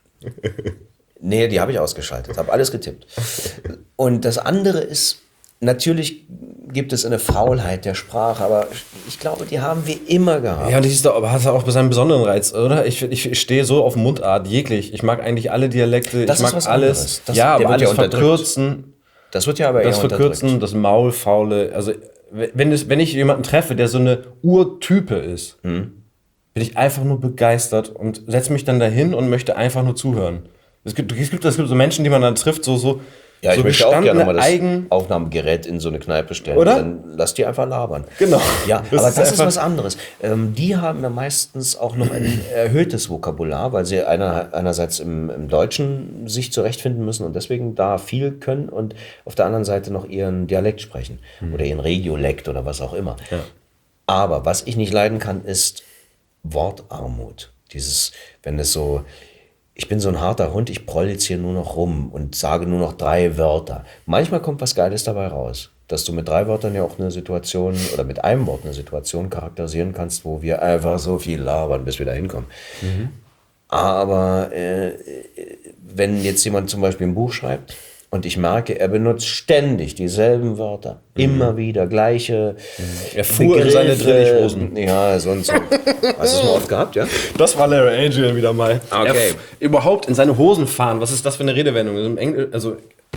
Nee, die habe ich ausgeschaltet, habe alles getippt. Und das andere ist, natürlich gibt es eine Faulheit der Sprache, aber ich glaube, die haben wir immer gehabt. Ja, und das ist doch, aber hat auch seinen besonderen Reiz, oder? Ich, ich stehe so auf Mundart, jeglich. Ich mag eigentlich alle Dialekte, das ich mag ist was alles. Das, ja, aber alles ja verkürzen. Das wird ja aber eher Das Verkürzen, das Maulfaule. Also, wenn, es, wenn ich jemanden treffe, der so eine Urtype ist, hm. bin ich einfach nur begeistert und setze mich dann dahin und möchte einfach nur zuhören. Es gibt, es gibt, es gibt so Menschen, die man dann trifft, so, so, ja, ich so möchte auch gerne mal das Eigen- Aufnahmegerät in so eine Kneipe stellen. Oder? Dann lass die einfach labern. Genau. Ja, das aber ist das ist einfach- was anderes. Ähm, die haben ja meistens auch noch ein erhöhtes Vokabular, weil sie einer, einerseits im, im Deutschen sich zurechtfinden müssen und deswegen da viel können und auf der anderen Seite noch ihren Dialekt sprechen hm. oder ihren Regiolekt oder was auch immer. Ja. Aber was ich nicht leiden kann, ist Wortarmut. Dieses, wenn es so... Ich bin so ein harter Hund, ich proll jetzt hier nur noch rum und sage nur noch drei Wörter. Manchmal kommt was Geiles dabei raus, dass du mit drei Wörtern ja auch eine Situation oder mit einem Wort eine Situation charakterisieren kannst, wo wir einfach so viel labern, bis wir da hinkommen. Mhm. Aber äh, wenn jetzt jemand zum Beispiel ein Buch schreibt und ich merke, er benutzt ständig dieselben Wörter, mhm. immer wieder gleiche mhm. Er fuhr Begriffe, in seine Drillichhosen. Ja, sonst so. Hast du es mal oft gehabt, ja? Das war Larry Angel wieder mal. Okay. Er f- überhaupt in seine Hosen fahren, was ist das für eine Redewendung? Also, im Engl- also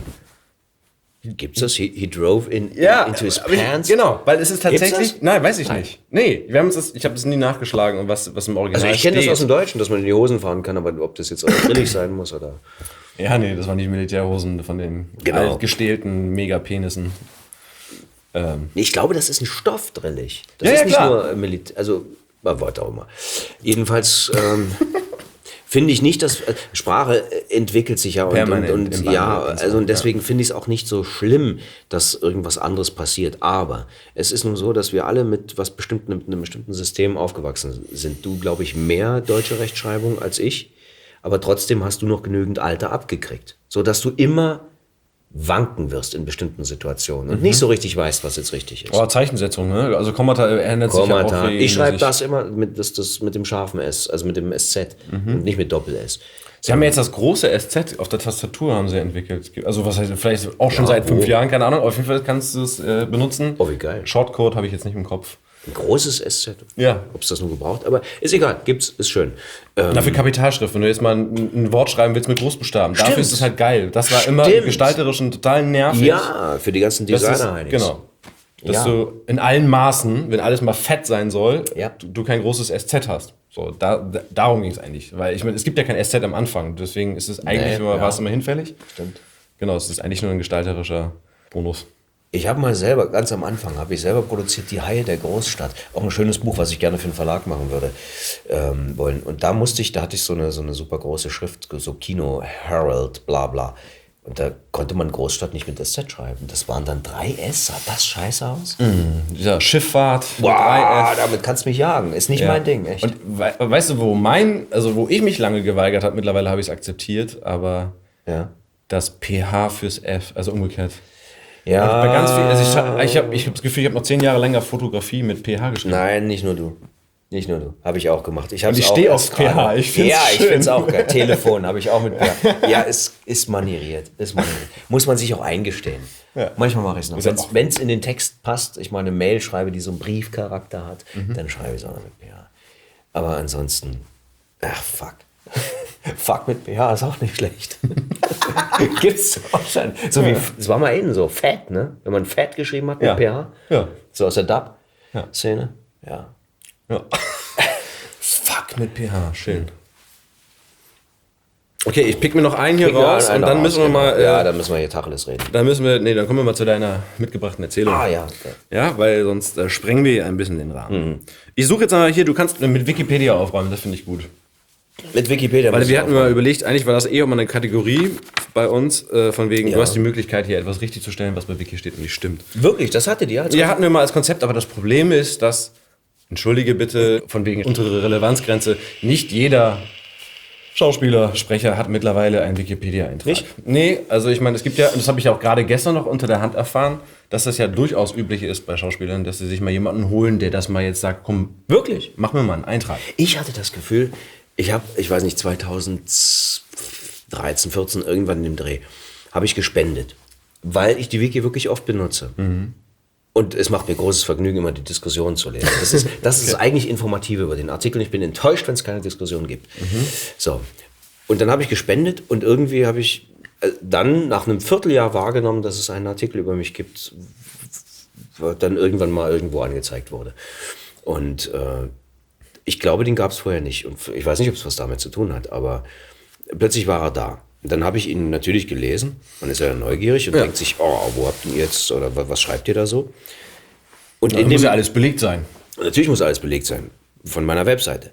gibt's das? He, he drove in, ja, into his aber ich- pants? Genau, weil es ist tatsächlich... das? Nein, weiß ich Nein. nicht. Nee, wir haben uns das, ich habe das nie nachgeschlagen, was, was im Original Also ich kenne das steht. aus dem Deutschen, dass man in die Hosen fahren kann, aber ob das jetzt auch drillig sein muss oder... Ja, nee, das waren die Militärhosen von den Genau. altgestählten Megapenissen. Ähm, Ich glaube, das ist ein Stoff drillig. Das Ja, ist ja, nicht klar. nur Militär... Also, warte auch mal. Jedenfalls... Ähm, finde ich nicht, dass äh, Sprache äh, entwickelt sich ja und, und, Permanent und im Wandel ja, und so, also und deswegen finde ich es auch nicht so schlimm, dass irgendwas anderes passiert. Aber es ist nun so, dass wir alle mit was bestimmten, mit einem bestimmten System aufgewachsen sind. Du, glaube ich, mehr deutsche Rechtschreibung als ich, aber trotzdem hast du noch genügend Alter abgekriegt, so dass du immer wanken wirst in bestimmten Situationen und mhm. nicht so richtig weißt, was jetzt richtig ist. oh, Zeichensetzung, ne? Also Kommata ändert Kommata. sich ja auch Ich schreibe regelmäßig. das immer mit, das, das mit dem scharfen S, also mit dem S Z Mhm. und nicht mit Doppel-S. Sie haben ja jetzt das große S Z auf der Tastatur haben sie entwickelt. Also was heißt, vielleicht auch schon Ja, seit fünf wo? Jahren, keine Ahnung. Auf jeden Fall kannst du es äh, benutzen. Oh, wie geil. Shortcode habe ich jetzt nicht im Kopf. Ein großes S Z. Ja. Ob es das nur gebraucht, aber ist egal, gibt's, ist schön. Ähm, Dafür Kapitalschrift, wenn du jetzt mal ein, ein Wort schreiben willst mit Großbuchstaben. Dafür Stimmt. ist es halt geil. Das war immer Stimmt. gestalterisch und total nervig. ja, für die ganzen Das ist, Designer-Heinis. genau. Dass Ja. du in allen Maßen, wenn alles mal fett sein soll, Ja. du, du kein großes S Z hast. So, da, da, darum ging es eigentlich. Weil ich meine, es gibt ja kein S Z am Anfang. Deswegen ist es eigentlich Nee, immer, ja. war es immer hinfällig. Stimmt. Genau, es ist eigentlich nur ein gestalterischer Bonus. Ich habe mal selber, ganz am Anfang, habe ich selber produziert Die Haie der Großstadt. Auch ein schönes Buch, was ich gerne für einen Verlag machen würde ähm, wollen. Und da musste ich, da hatte ich so eine, so eine super große Schrift, so Kino, Herald, bla bla. Und da konnte man Großstadt nicht mit S Z schreiben. Das waren dann drei S. Sah das scheiße aus? Mm, dieser Schifffahrt. Wow, drei F. Damit kannst du mich jagen. Ist nicht ja. mein Ding, echt. Und we weißt du, wo mein, also wo ich mich lange geweigert habe, mittlerweile habe ich es akzeptiert, aber ja. das P H fürs F, also umgekehrt. Ja. Bei ganz viel, also ich ich habe ich hab das Gefühl, ich habe noch zehn Jahre länger Fotografie mit P H geschrieben. Nein, nicht nur du. Nicht nur du. Habe ich auch gemacht. Ich, ich stehe auf P H. Ich find's ja, schön. Ich finde es auch geil. Telefon habe ich auch mit P H. Ja, es ist manieriert. Ist manieriert. Muss man sich auch eingestehen. Ja. Manchmal mache ich es noch. Wenn es in den Text passt, ich mal eine Mail schreibe, die so einen Briefcharakter hat, mhm. dann schreibe ich es auch noch mit P H. Aber ansonsten, ach fuck. Fuck mit P H ist auch nicht schlecht. Gibt's auch schon. So ja. wie, das war mal innen so, Fat, ne? Wenn man Fat geschrieben hat mit ja. P H. Ja. So aus der Dub-Szene. Ja. ja. Fuck mit P H, schön. Okay, ich pick mir noch einen hier pick raus einen, einen und dann müssen wir mal... Äh, ja, dann müssen wir hier Tacheles reden. Dann müssen wir, nee, dann kommen wir mal zu deiner mitgebrachten Erzählung. Ah ja. Okay. Ja, weil sonst äh, sprengen wir hier ein bisschen den Rahmen. Mhm. Ich suche jetzt mal hier, du kannst mit Wikipedia aufräumen, das finde ich gut. Mit Wikipedia. Weil wir hatten mal überlegt, eigentlich war das eh immer eine Kategorie bei uns, äh, von wegen, ja. du hast die Möglichkeit, hier etwas richtig zu stellen, was bei Wiki steht und nicht stimmt. Wirklich? Das hattet ihr? Ja, hatten wir mal als Konzept, aber das Problem ist, dass, entschuldige bitte, von wegen untere Relevanzgrenze, nicht jeder Schauspieler, Sprecher hat mittlerweile einen Wikipedia-Eintrag. Nicht? Nee, also ich meine, es gibt ja, und das habe ich auch gerade gestern noch unter der Hand erfahren, dass das ja durchaus üblich ist bei Schauspielern, dass sie sich mal jemanden holen, der das mal jetzt sagt, komm, wirklich, mach mir mal einen Eintrag. Ich hatte das Gefühl, ich habe, ich weiß nicht, zweitausenddreizehn, vierzehn, irgendwann in dem Dreh, habe ich gespendet, weil ich die Wiki wirklich oft benutze. Mhm. Und es macht mir großes Vergnügen, immer die Diskussion zu lesen. Das ist, das ist okay. eigentlich informativ über den Artikel. Ich bin enttäuscht, wenn es keine Diskussion gibt. Mhm. So. Und dann habe ich gespendet und irgendwie habe ich dann nach einem Vierteljahr wahrgenommen, dass es einen Artikel über mich gibt, der dann irgendwann mal irgendwo angezeigt wurde. Und äh, ich glaube, den gab es vorher nicht. Und ich weiß nicht, ob es was damit zu tun hat, aber plötzlich war er da. Und dann habe ich ihn natürlich gelesen. Man ist ja neugierig und ja. denkt sich, oh, wo habt ihr jetzt, oder was schreibt ihr da so? Und ja, in muss dem, ja alles belegt sein. Natürlich muss alles belegt sein. Von meiner Webseite.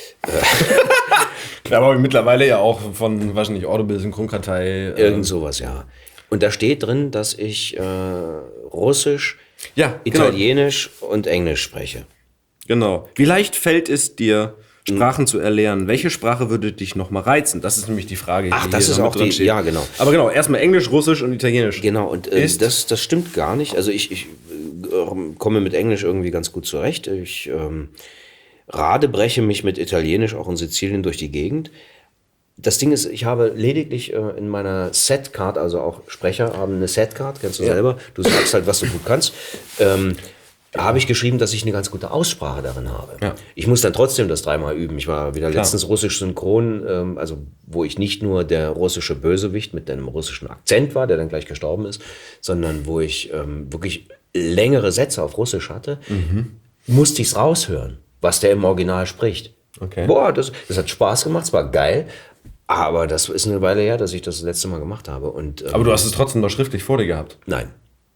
Klar, aber mittlerweile ja auch von, weiß nicht, Audible, Synchronkartei. Äh Irgend sowas, ja. Und da steht drin, dass ich äh, Russisch, ja, Italienisch genau. und Englisch spreche. Genau. Wie leicht fällt es dir, Sprachen zu erlernen? Welche Sprache würde dich noch mal reizen? Das ist nämlich die Frage. Ach, die das ist auch die, steht. Ja, genau. Aber genau, erstmal Englisch, Russisch und Italienisch. Genau, und äh, das, das stimmt gar nicht. Also ich, ich äh, komme mit Englisch irgendwie ganz gut zurecht. Ich ähm, radebreche mich mit Italienisch auch in Sizilien durch die Gegend. Das Ding ist, ich habe lediglich äh, in meiner Setcard, also auch Sprecher haben eine Setcard, kennst du ja. selber. Du sagst halt, was du gut kannst. Ähm, Da habe ich geschrieben, dass ich eine ganz gute Aussprache darin habe. Ja. Ich muss dann trotzdem das dreimal üben. Ich war wieder Klar. letztens russisch synchron, ähm, also wo ich nicht nur der russische Bösewicht mit einem russischen Akzent war, der dann gleich gestorben ist, sondern wo ich ähm, wirklich längere Sätze auf Russisch hatte, mhm. musste ich es raushören, was der im Original spricht. Okay. Boah, das, das hat Spaß gemacht, es war geil. Aber das ist eine Weile her, dass ich das, das letzte Mal gemacht habe. Und, ähm, aber du hast es trotzdem noch schriftlich vor dir gehabt? Nein.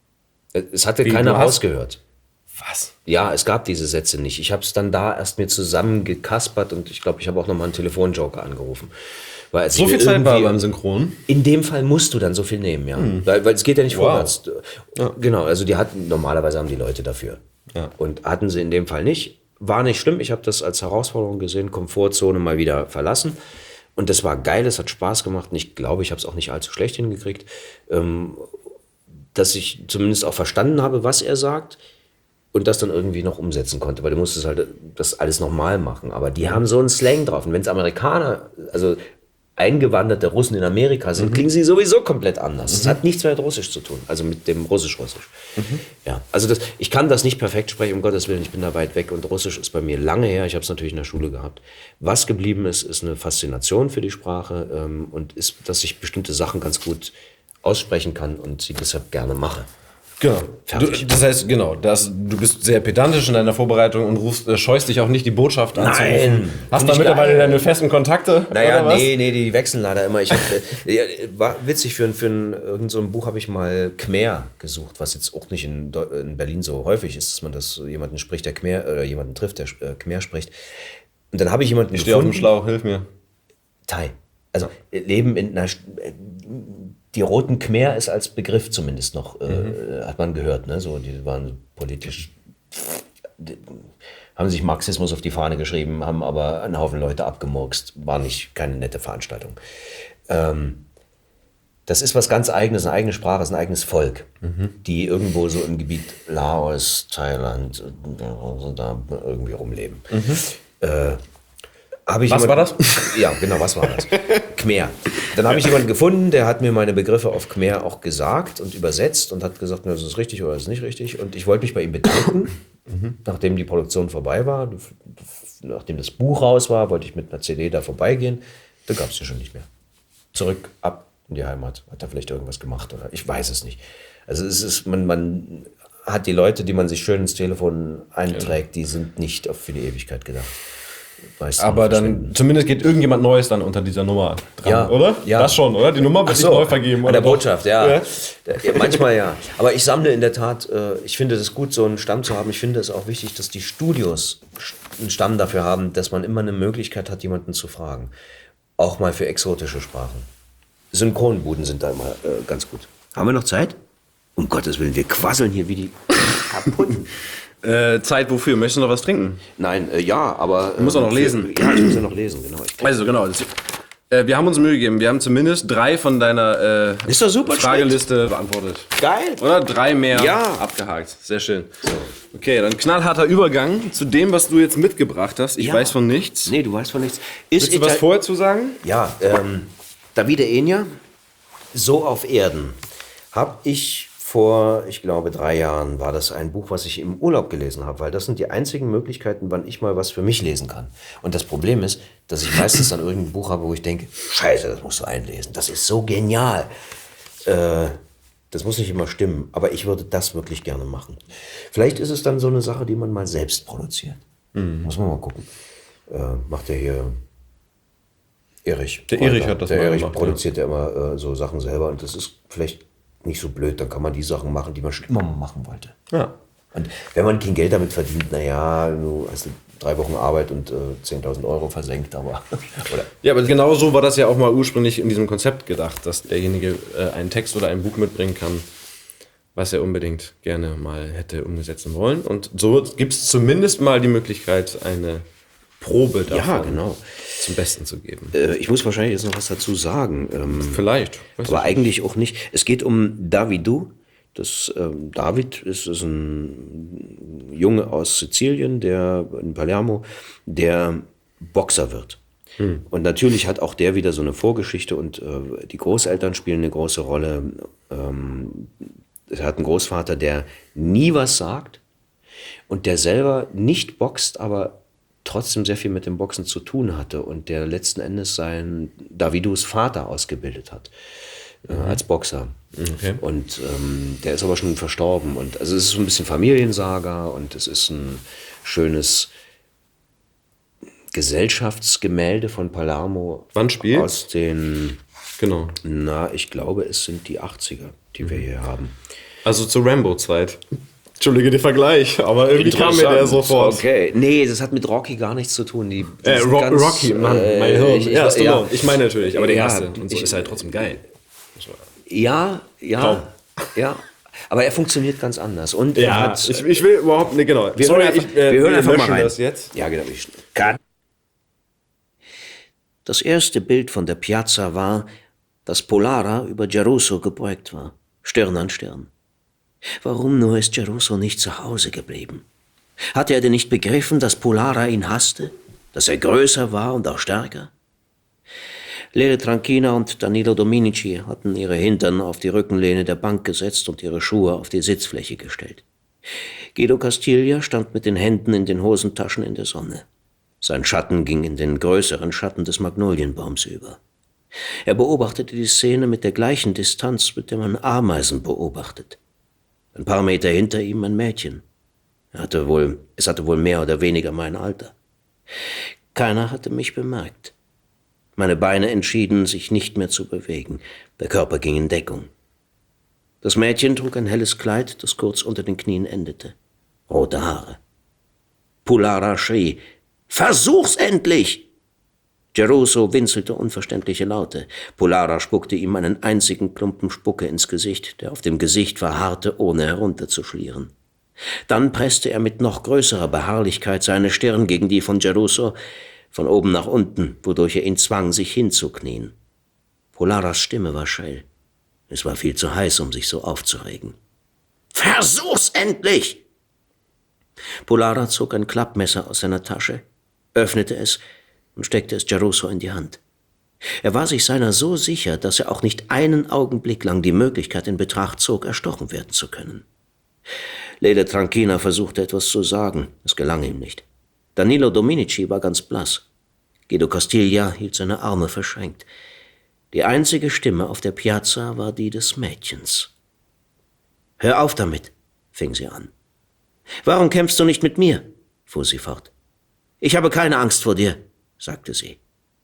Es hatte Wie, keiner rausgehört. Was? Ja, es gab diese Sätze nicht. Ich habe es dann da erst mir zusammengekaspert und ich glaube, ich habe auch nochmal einen Telefonjoker angerufen. Weil als so viel Zeit war beim Synchron? In dem Fall musst du dann so viel nehmen, ja. Hm. Weil, weil es geht ja nicht wow. vorwärts. Ja. Genau, also die hatten, normalerweise haben die Leute dafür. Ja. Und hatten sie in dem Fall nicht. War nicht schlimm, ich habe das als Herausforderung gesehen, Komfortzone mal wieder verlassen. Und das war geil, es hat Spaß gemacht und ich glaube, ich habe es auch nicht allzu schlecht hingekriegt. Ähm, dass ich zumindest auch verstanden habe, was er sagt. Und das dann irgendwie noch umsetzen konnte, weil du musstest halt das alles nochmal machen. Aber die haben so einen Slang drauf. Und wenn es Amerikaner, also eingewanderte Russen in Amerika sind, mhm. klingen sie sowieso komplett anders. Es mhm. hat nichts mehr mit Russisch zu tun, also mit dem Russisch-Russisch. Mhm. Ja, also das, ich kann das nicht perfekt sprechen, um Gottes Willen, ich bin da weit weg. Und Russisch ist bei mir lange her, ich habe es natürlich in der Schule gehabt. Was geblieben ist, ist eine Faszination für die Sprache ähm, und ist, dass ich bestimmte Sachen ganz gut aussprechen kann und sie deshalb gerne mache. Genau. Du, das heißt, genau, das, du bist sehr pedantisch in deiner Vorbereitung und rufst, äh, scheust dich auch nicht, die Botschaft anzurufen. Nein. Hast du da mittlerweile deine festen Kontakte? Naja, oder was? nee, nee, die wechseln leider immer. Ich hab, äh, war witzig, für, für ein, irgend so ein Buch habe ich mal Khmer gesucht, was jetzt auch nicht in, Deu- in Berlin so häufig ist, dass man das jemanden spricht, der Khmer, oder jemanden trifft, der äh, Khmer spricht. Und dann habe ich jemanden Ich stehe auf dem gefunden. Schlauch, hilf mir. Thai. Also äh, leben in einer... St- äh, Die Roten Khmer ist als Begriff zumindest noch, äh, mhm. hat man gehört, ne? So, die waren politisch, die, haben sich Marxismus auf die Fahne geschrieben, haben aber einen Haufen Leute abgemurkst. War nicht keine nette Veranstaltung. Ähm, das ist was ganz Eigenes, eine eigene Sprache, ist ein eigenes Volk, mhm. die irgendwo so im Gebiet Laos, Thailand, so da irgendwie rumleben. Mhm. Äh, Hab ich was jemanden, war das? Ja, genau, was war das? Khmer. Dann habe ich jemanden gefunden, der hat mir meine Begriffe auf Khmer auch gesagt und übersetzt und hat gesagt, das ist richtig oder das ist nicht richtig. Und ich wollte mich bei ihm bedanken, mhm. nachdem die Produktion vorbei war, nachdem das Buch raus war, wollte ich mit einer C D da vorbeigehen. Da gab es ja schon nicht mehr. Zurück, ab in die Heimat. Hat er vielleicht irgendwas gemacht oder ich weiß es nicht. Also es ist, man, man hat die Leute, die man sich schön ins Telefon einträgt, die sind nicht für die Ewigkeit gedacht. Aber dann, zumindest geht irgendjemand Neues dann unter dieser Nummer dran, ja, oder? Ja. Das schon, oder? Die Nummer wird so, nicht neu vergeben, an oder? der Botschaft, ja. ja. ja. Manchmal ja. Aber ich sammle in der Tat, äh, ich finde es gut, so einen Stamm zu haben. Ich finde es auch wichtig, dass die Studios einen Stamm dafür haben, dass man immer eine Möglichkeit hat, jemanden zu fragen. Auch mal für exotische Sprachen. Synchronbuden sind da immer äh, ganz gut. Haben wir noch Zeit? Um Gottes Willen, wir quasseln hier wie die kaputten. Äh, Zeit wofür? Möchtest du noch was trinken? Nein, äh, ja, aber... Äh, du musst auch noch für, lesen. Ja, ich muss ja noch lesen, genau. Ich also genau, das, äh, wir haben uns Mühe gegeben. Wir haben zumindest drei von deiner äh, ist doch super, Frageliste beantwortet. Geil. Oder drei mehr ja. abgehakt. Sehr schön. So. Okay, dann knallharter Übergang zu dem, was du jetzt mitgebracht hast. Ich ja. weiß von nichts. Nee, du weißt von nichts. Ist Willst du was vorher zu sagen? Ja, ähm, Davide Enya, So auf Erden, habe ich... Vor, ich glaube, drei Jahren war das ein Buch, was ich im Urlaub gelesen habe, weil das sind die einzigen Möglichkeiten, wann ich mal was für mich lesen kann. Und das Problem ist, dass ich meistens dann irgendein Buch habe, wo ich denke, scheiße, das musst du einlesen, das ist so genial. Äh, das muss nicht immer stimmen, aber ich würde das wirklich gerne machen. Vielleicht ist es dann so eine Sache, die man mal selbst produziert. Mhm. Muss man mal gucken. Äh, macht der hier Erich. Der Erich hat das Der mal Erich gemacht, produziert ja immer äh, so Sachen selber und das ist vielleicht nicht so blöd, dann kann man die Sachen machen, die man schon immer mal machen wollte. Ja. Und wenn man kein Geld damit verdient, naja, du hast drei Wochen Arbeit und äh, zehntausend Euro versenkt, aber... oder? Ja, aber genau so war das ja auch mal ursprünglich in diesem Konzept gedacht, dass derjenige äh, einen Text oder ein Buch mitbringen kann, was er unbedingt gerne mal hätte umsetzen wollen. Und so gibt es zumindest mal die Möglichkeit, eine Probe davon ja, genau. zum Besten zu geben. Äh, ich muss wahrscheinlich jetzt noch was dazu sagen. Ähm, Vielleicht. Aber eigentlich auch nicht. Es geht um Davidu. Das, ähm, David ist, ist ein Junge aus Sizilien, der in Palermo, der Boxer wird. Hm. Und natürlich hat auch der wieder so eine Vorgeschichte und äh, die Großeltern spielen eine große Rolle. Ähm, er hat einen Großvater, der nie was sagt und der selber nicht boxt, aber trotzdem sehr viel mit dem Boxen zu tun hatte und der letzten Endes seinen Davidus Vater ausgebildet hat äh, mhm. als Boxer. Okay. Und ähm, der ist aber schon verstorben. Und also es ist so ein bisschen Familiensaga und es ist ein schönes Gesellschaftsgemälde von Palermo. Wann spielt? Aus den, genau. Na, ich glaube, es sind die achtziger, die mhm. wir hier haben. Also zur Rambo-Zeit. Entschuldige den Vergleich, aber irgendwie kam mir der sofort. Okay, nee, das hat mit Rocky gar nichts zu tun. Die, äh, Ro ganz, Rocky, Mann, mein Hirn. Ich, ich, ja, ja. ich meine natürlich, aber der ja, erste und so ich, ist halt trotzdem geil. Ja, ja, Kaum. ja. Aber er funktioniert ganz anders. Und ja, er hat, ich, ich will überhaupt nicht, genau. Wir Sorry, hören einfach, ich, äh, wir hören einfach mal rein. Das jetzt. Ja, genau. Cut. Das erste Bild von der Piazza war, dass Polara über Geruso gebeugt war, Stirn an Stirn. Warum nur ist Geruso nicht zu Hause geblieben? Hatte er denn nicht begriffen, dass Polara ihn hasste? Dass er größer war und auch stärker? Lele Tranchina und Danilo Dominici hatten ihre Hintern auf die Rückenlehne der Bank gesetzt und ihre Schuhe auf die Sitzfläche gestellt. Guido Castiglia stand mit den Händen in den Hosentaschen in der Sonne. Sein Schatten ging in den größeren Schatten des Magnolienbaums über. Er beobachtete die Szene mit der gleichen Distanz, mit der man Ameisen beobachtet. Ein paar Meter hinter ihm ein Mädchen. Er hatte wohl, es hatte wohl mehr oder weniger mein Alter. Keiner hatte mich bemerkt. Meine Beine entschieden, sich nicht mehr zu bewegen. Der Körper ging in Deckung. Das Mädchen trug ein helles Kleid, das kurz unter den Knien endete. Rote Haare. Pulara schrie: »Versuch's endlich!« Geruso winselte unverständliche Laute. Pulara spuckte ihm einen einzigen Klumpen Spucke ins Gesicht, der auf dem Gesicht verharrte, ohne herunterzuschlieren. Dann presste er mit noch größerer Beharrlichkeit seine Stirn gegen die von Geruso, von oben nach unten, wodurch er ihn zwang, sich hinzuknien. Pularas Stimme war schrill. Es war viel zu heiß, um sich so aufzuregen. »Versuch's endlich!« Pulara zog ein Klappmesser aus seiner Tasche, öffnete es und steckte es Geruso in die Hand. Er war sich seiner so sicher, dass er auch nicht einen Augenblick lang die Möglichkeit in Betracht zog, erstochen werden zu können. Lele Tranchina versuchte etwas zu sagen, es gelang ihm nicht. Danilo Dominici war ganz blass. Guido Castiglia hielt seine Arme verschränkt. Die einzige Stimme auf der Piazza war die des Mädchens. »Hör auf damit«, fing sie an. »Warum kämpfst du nicht mit mir?« fuhr sie fort. »Ich habe keine Angst vor dir«, sagte sie.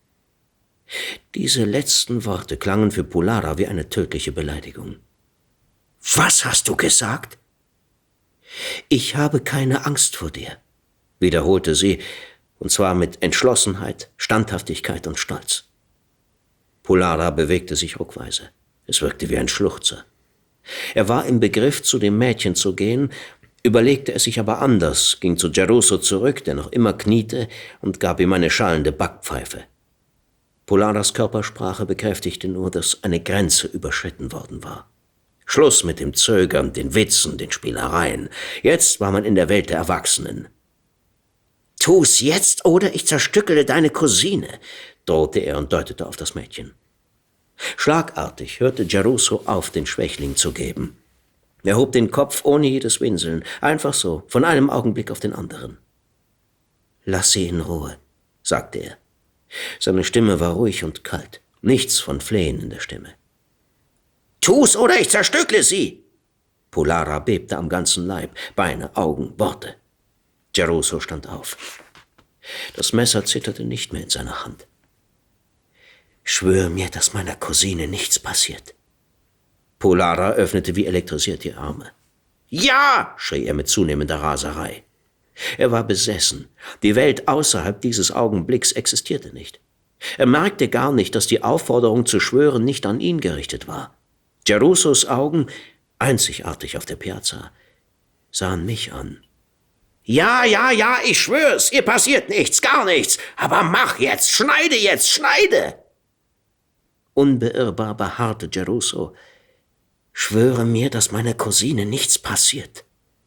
Diese letzten Worte klangen für Pulara wie eine tödliche Beleidigung. »Was hast du gesagt?« »Ich habe keine Angst vor dir«, wiederholte sie, und zwar mit Entschlossenheit, Standhaftigkeit und Stolz. Pulara bewegte sich ruckweise. Es wirkte wie ein Schluchzer. Er war im Begriff, zu dem Mädchen zu gehen, überlegte es sich aber anders, ging zu Geruso zurück, der noch immer kniete, und gab ihm eine schallende Backpfeife. Pularas Körpersprache bekräftigte nur, dass eine Grenze überschritten worden war. Schluss mit dem Zögern, den Witzen, den Spielereien. Jetzt war man in der Welt der Erwachsenen. »Tu's jetzt, oder ich zerstückele deine Cousine«, drohte er und deutete auf das Mädchen. Schlagartig hörte Geruso auf, den Schwächling zu geben. Er hob den Kopf ohne jedes Winseln, einfach so, von einem Augenblick auf den anderen. »Lass sie in Ruhe«, sagte er. Seine Stimme war ruhig und kalt, nichts von Flehen in der Stimme. »Tu's, oder ich zerstückle sie!« Pulara bebte am ganzen Leib, Beine, Augen, Worte. Geruso stand auf. Das Messer zitterte nicht mehr in seiner Hand. »Schwör mir, dass meiner Cousine nichts passiert.« Pulara öffnete wie elektrisiert die Arme. »Ja!« schrie er mit zunehmender Raserei. Er war besessen. Die Welt außerhalb dieses Augenblicks existierte nicht. Er merkte gar nicht, dass die Aufforderung zu schwören nicht an ihn gerichtet war. Gerusos Augen, einzigartig auf der Piazza, sahen mich an. »Ja, ja, ja, ich schwör's, ihr passiert nichts, gar nichts, aber mach jetzt, schneide jetzt, schneide!« Unbeirrbar beharrte Geruso. »Schwöre mir, dass meiner Cousine nichts passiert.«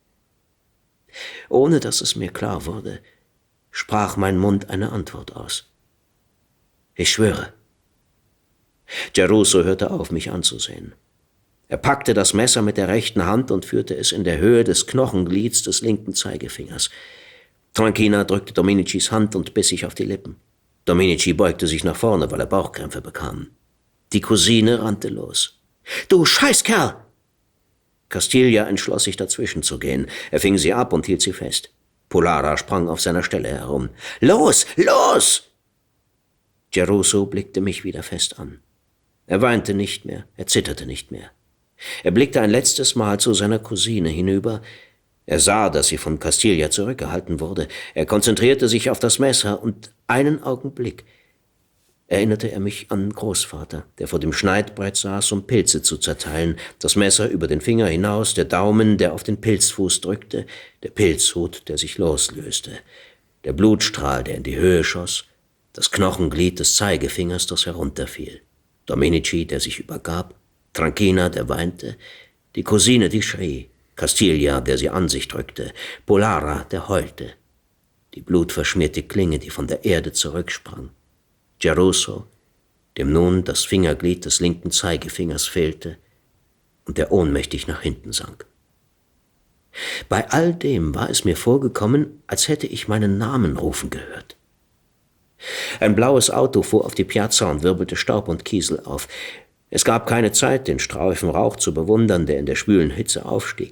Ohne dass es mir klar wurde, sprach mein Mund eine Antwort aus. »Ich schwöre.« Geruso hörte auf, mich anzusehen. Er packte das Messer mit der rechten Hand und führte es in der Höhe des Knochenglieds des linken Zeigefingers. Tranchina drückte Dominicis Hand und biss sich auf die Lippen. Dominici beugte sich nach vorne, weil er Bauchkrämpfe bekam. Die Cousine rannte los. »Du Scheißkerl!« Castiglia entschloss sich, dazwischen zu gehen. Er fing sie ab und hielt sie fest. Pulara sprang auf seiner Stelle herum. »Los, los!« Geruso blickte mich wieder fest an. Er weinte nicht mehr, er zitterte nicht mehr. Er blickte ein letztes Mal zu seiner Cousine hinüber. Er sah, dass sie von Castiglia zurückgehalten wurde. Er konzentrierte sich auf das Messer und einen Augenblick erinnerte er mich an Großvater, der vor dem Schneidbrett saß, um Pilze zu zerteilen, das Messer über den Finger hinaus, der Daumen, der auf den Pilzfuß drückte, der Pilzhut, der sich loslöste, der Blutstrahl, der in die Höhe schoss, das Knochenglied des Zeigefingers, das herunterfiel, Dominici, der sich übergab, Tranchina, der weinte, die Cousine, die schrie, Castiglia, der sie an sich drückte, Pulara, der heulte, die blutverschmierte Klinge, die von der Erde zurücksprang, Geruso, dem nun das Fingerglied des linken Zeigefingers fehlte und der ohnmächtig nach hinten sank. Bei all dem war es mir vorgekommen, als hätte ich meinen Namen rufen gehört. Ein blaues Auto fuhr auf die Piazza und wirbelte Staub und Kiesel auf. Es gab keine Zeit, den Streifen Rauch zu bewundern, der in der schwülen Hitze aufstieg.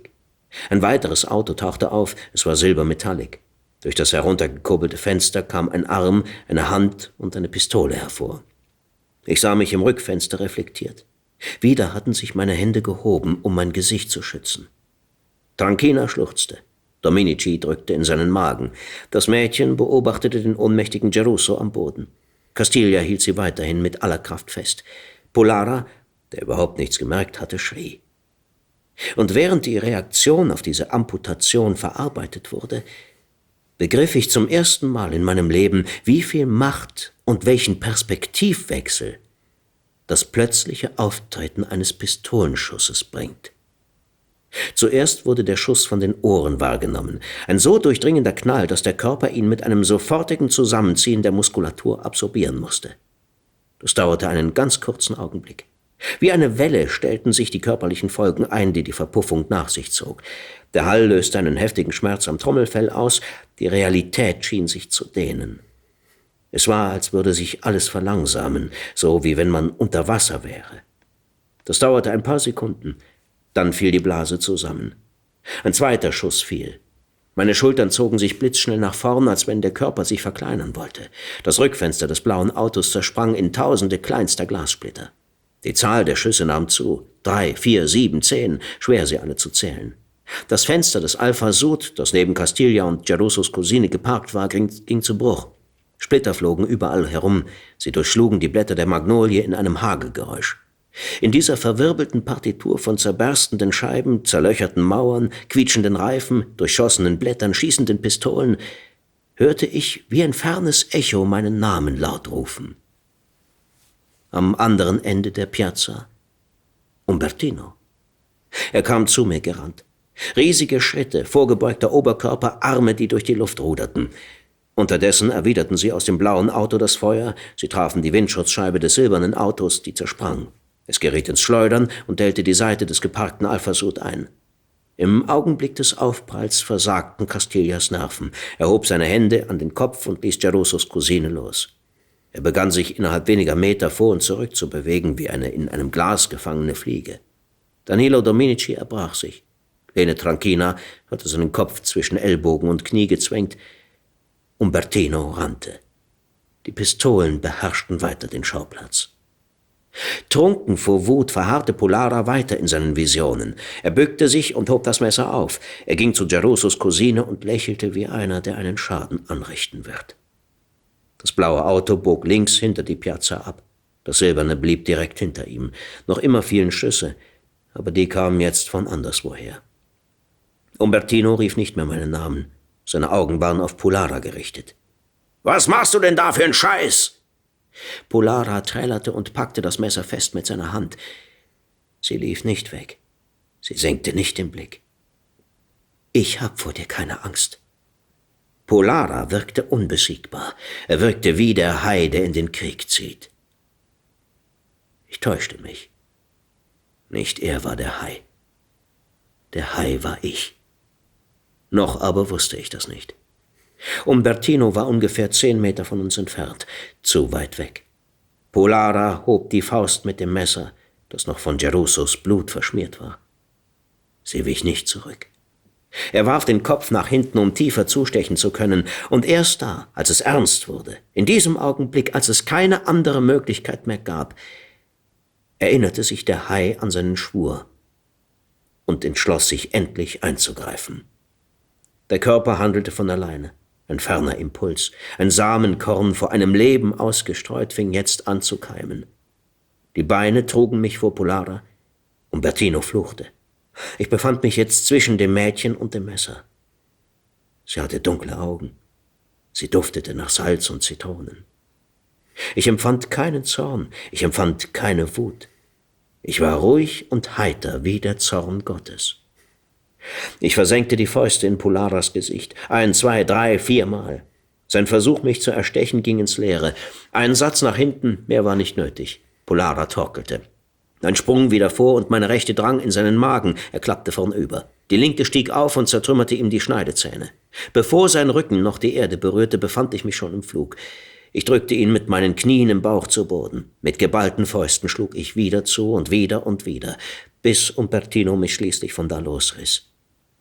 Ein weiteres Auto tauchte auf, es war silbermetallic. Durch das heruntergekurbelte Fenster kam ein Arm, eine Hand und eine Pistole hervor. Ich sah mich im Rückfenster reflektiert. Wieder hatten sich meine Hände gehoben, um mein Gesicht zu schützen. Tranchina schluchzte. Dominici drückte in seinen Magen. Das Mädchen beobachtete den ohnmächtigen Geruso am Boden. Castiglia hielt sie weiterhin mit aller Kraft fest. Polara, der überhaupt nichts gemerkt hatte, schrie. Und während die Reaktion auf diese Amputation verarbeitet wurde, begriff ich zum ersten Mal in meinem Leben, wie viel Macht und welchen Perspektivwechsel das plötzliche Auftreten eines Pistolenschusses bringt. Zuerst wurde der Schuss von den Ohren wahrgenommen, ein so durchdringender Knall, dass der Körper ihn mit einem sofortigen Zusammenziehen der Muskulatur absorbieren musste. Das dauerte einen ganz kurzen Augenblick. Wie eine Welle stellten sich die körperlichen Folgen ein, die die Verpuffung nach sich zog. Der Hall löste einen heftigen Schmerz am Trommelfell aus, die Realität schien sich zu dehnen. Es war, als würde sich alles verlangsamen, so wie wenn man unter Wasser wäre. Das dauerte ein paar Sekunden, dann fiel die Blase zusammen. Ein zweiter Schuss fiel. Meine Schultern zogen sich blitzschnell nach vorn, als wenn der Körper sich verkleinern wollte. Das Rückfenster des blauen Autos zersprang in tausende kleinster Glassplitter. Die Zahl der Schüsse nahm zu. Drei, vier, sieben, zehn, schwer sie alle zu zählen. Das Fenster des Alpha Sud, das neben Castiglia und Gerusos Cousine geparkt war, ging, ging zu Bruch. Splitter flogen überall herum. Sie durchschlugen die Blätter der Magnolie in einem Hagelgeräusch. In dieser verwirbelten Partitur von zerberstenden Scheiben, zerlöcherten Mauern, quietschenden Reifen, durchschossenen Blättern, schießenden Pistolen, hörte ich wie ein fernes Echo meinen Namen laut rufen. Am anderen Ende der Piazza Umbertino. Er kam zu mir gerannt. Riesige Schritte, vorgebeugter Oberkörper, Arme, die durch die Luft ruderten. Unterdessen erwiderten sie aus dem blauen Auto das Feuer, sie trafen die Windschutzscheibe des silbernen Autos, die zersprang. Es geriet ins Schleudern und dellte die Seite des geparkten Alpha Sud ein. Im Augenblick des Aufpralls versagten Castiglias Nerven. Er hob seine Hände an den Kopf und ließ Gerusos Cousine los. Er begann sich innerhalb weniger Meter vor und zurück zu bewegen, wie eine in einem Glas gefangene Fliege. Danilo Dominici erbrach sich. Lene Tranchina hatte seinen Kopf zwischen Ellbogen und Knie gezwängt. Umbertino rannte. Die Pistolen beherrschten weiter den Schauplatz. Trunken vor Wut verharrte Polara weiter in seinen Visionen. Er bückte sich und hob das Messer auf. Er ging zu Gerusos Cousine und lächelte wie einer, der einen Schaden anrichten wird. Das blaue Auto bog links hinter die Piazza ab. Das silberne blieb direkt hinter ihm. Noch immer fielen Schüsse, aber die kamen jetzt von anderswoher. Umbertino rief nicht mehr meinen Namen. Seine Augen waren auf Polara gerichtet. »Was machst du denn da für einen Scheiß?« Polara trällerte und packte das Messer fest mit seiner Hand. Sie lief nicht weg. Sie senkte nicht den Blick. »Ich hab vor dir keine Angst.« Polara wirkte unbesiegbar. Er wirkte wie der Hai, der in den Krieg zieht. Ich täuschte mich. Nicht er war der Hai. Der Hai war ich. Noch aber wusste ich das nicht. Umbertino war ungefähr zehn Meter von uns entfernt, zu weit weg. Polara hob die Faust mit dem Messer, das noch von Gerusos Blut verschmiert war. Sie wich nicht zurück. Er warf den Kopf nach hinten, um tiefer zustechen zu können, und erst da, als es ernst wurde, in diesem Augenblick, als es keine andere Möglichkeit mehr gab, erinnerte sich der Hai an seinen Schwur und entschloss sich endlich einzugreifen. Der Körper handelte von alleine. Ein ferner Impuls, ein Samenkorn vor einem Leben ausgestreut, fing jetzt an zu keimen. Die Beine trugen mich vor Polara. Umbertino fluchte. Ich befand mich jetzt zwischen dem Mädchen und dem Messer. Sie hatte dunkle Augen. Sie duftete nach Salz und Zitronen. Ich empfand keinen Zorn, ich empfand keine Wut. Ich war ruhig und heiter wie der Zorn Gottes. Ich versenkte die Fäuste in Polaras Gesicht. Ein, zwei, drei, viermal. Sein Versuch, mich zu erstechen, ging ins Leere. Ein Satz nach hinten, mehr war nicht nötig. Polara torkelte. Ein Sprung wieder vor und meine rechte drang in seinen Magen. Er klappte vornüber. Die linke stieg auf und zertrümmerte ihm die Schneidezähne. Bevor sein Rücken noch die Erde berührte, befand ich mich schon im Flug. Ich drückte ihn mit meinen Knien im Bauch zu Boden. Mit geballten Fäusten schlug ich wieder zu und wieder und wieder, bis Umbertino mich schließlich von da losriss.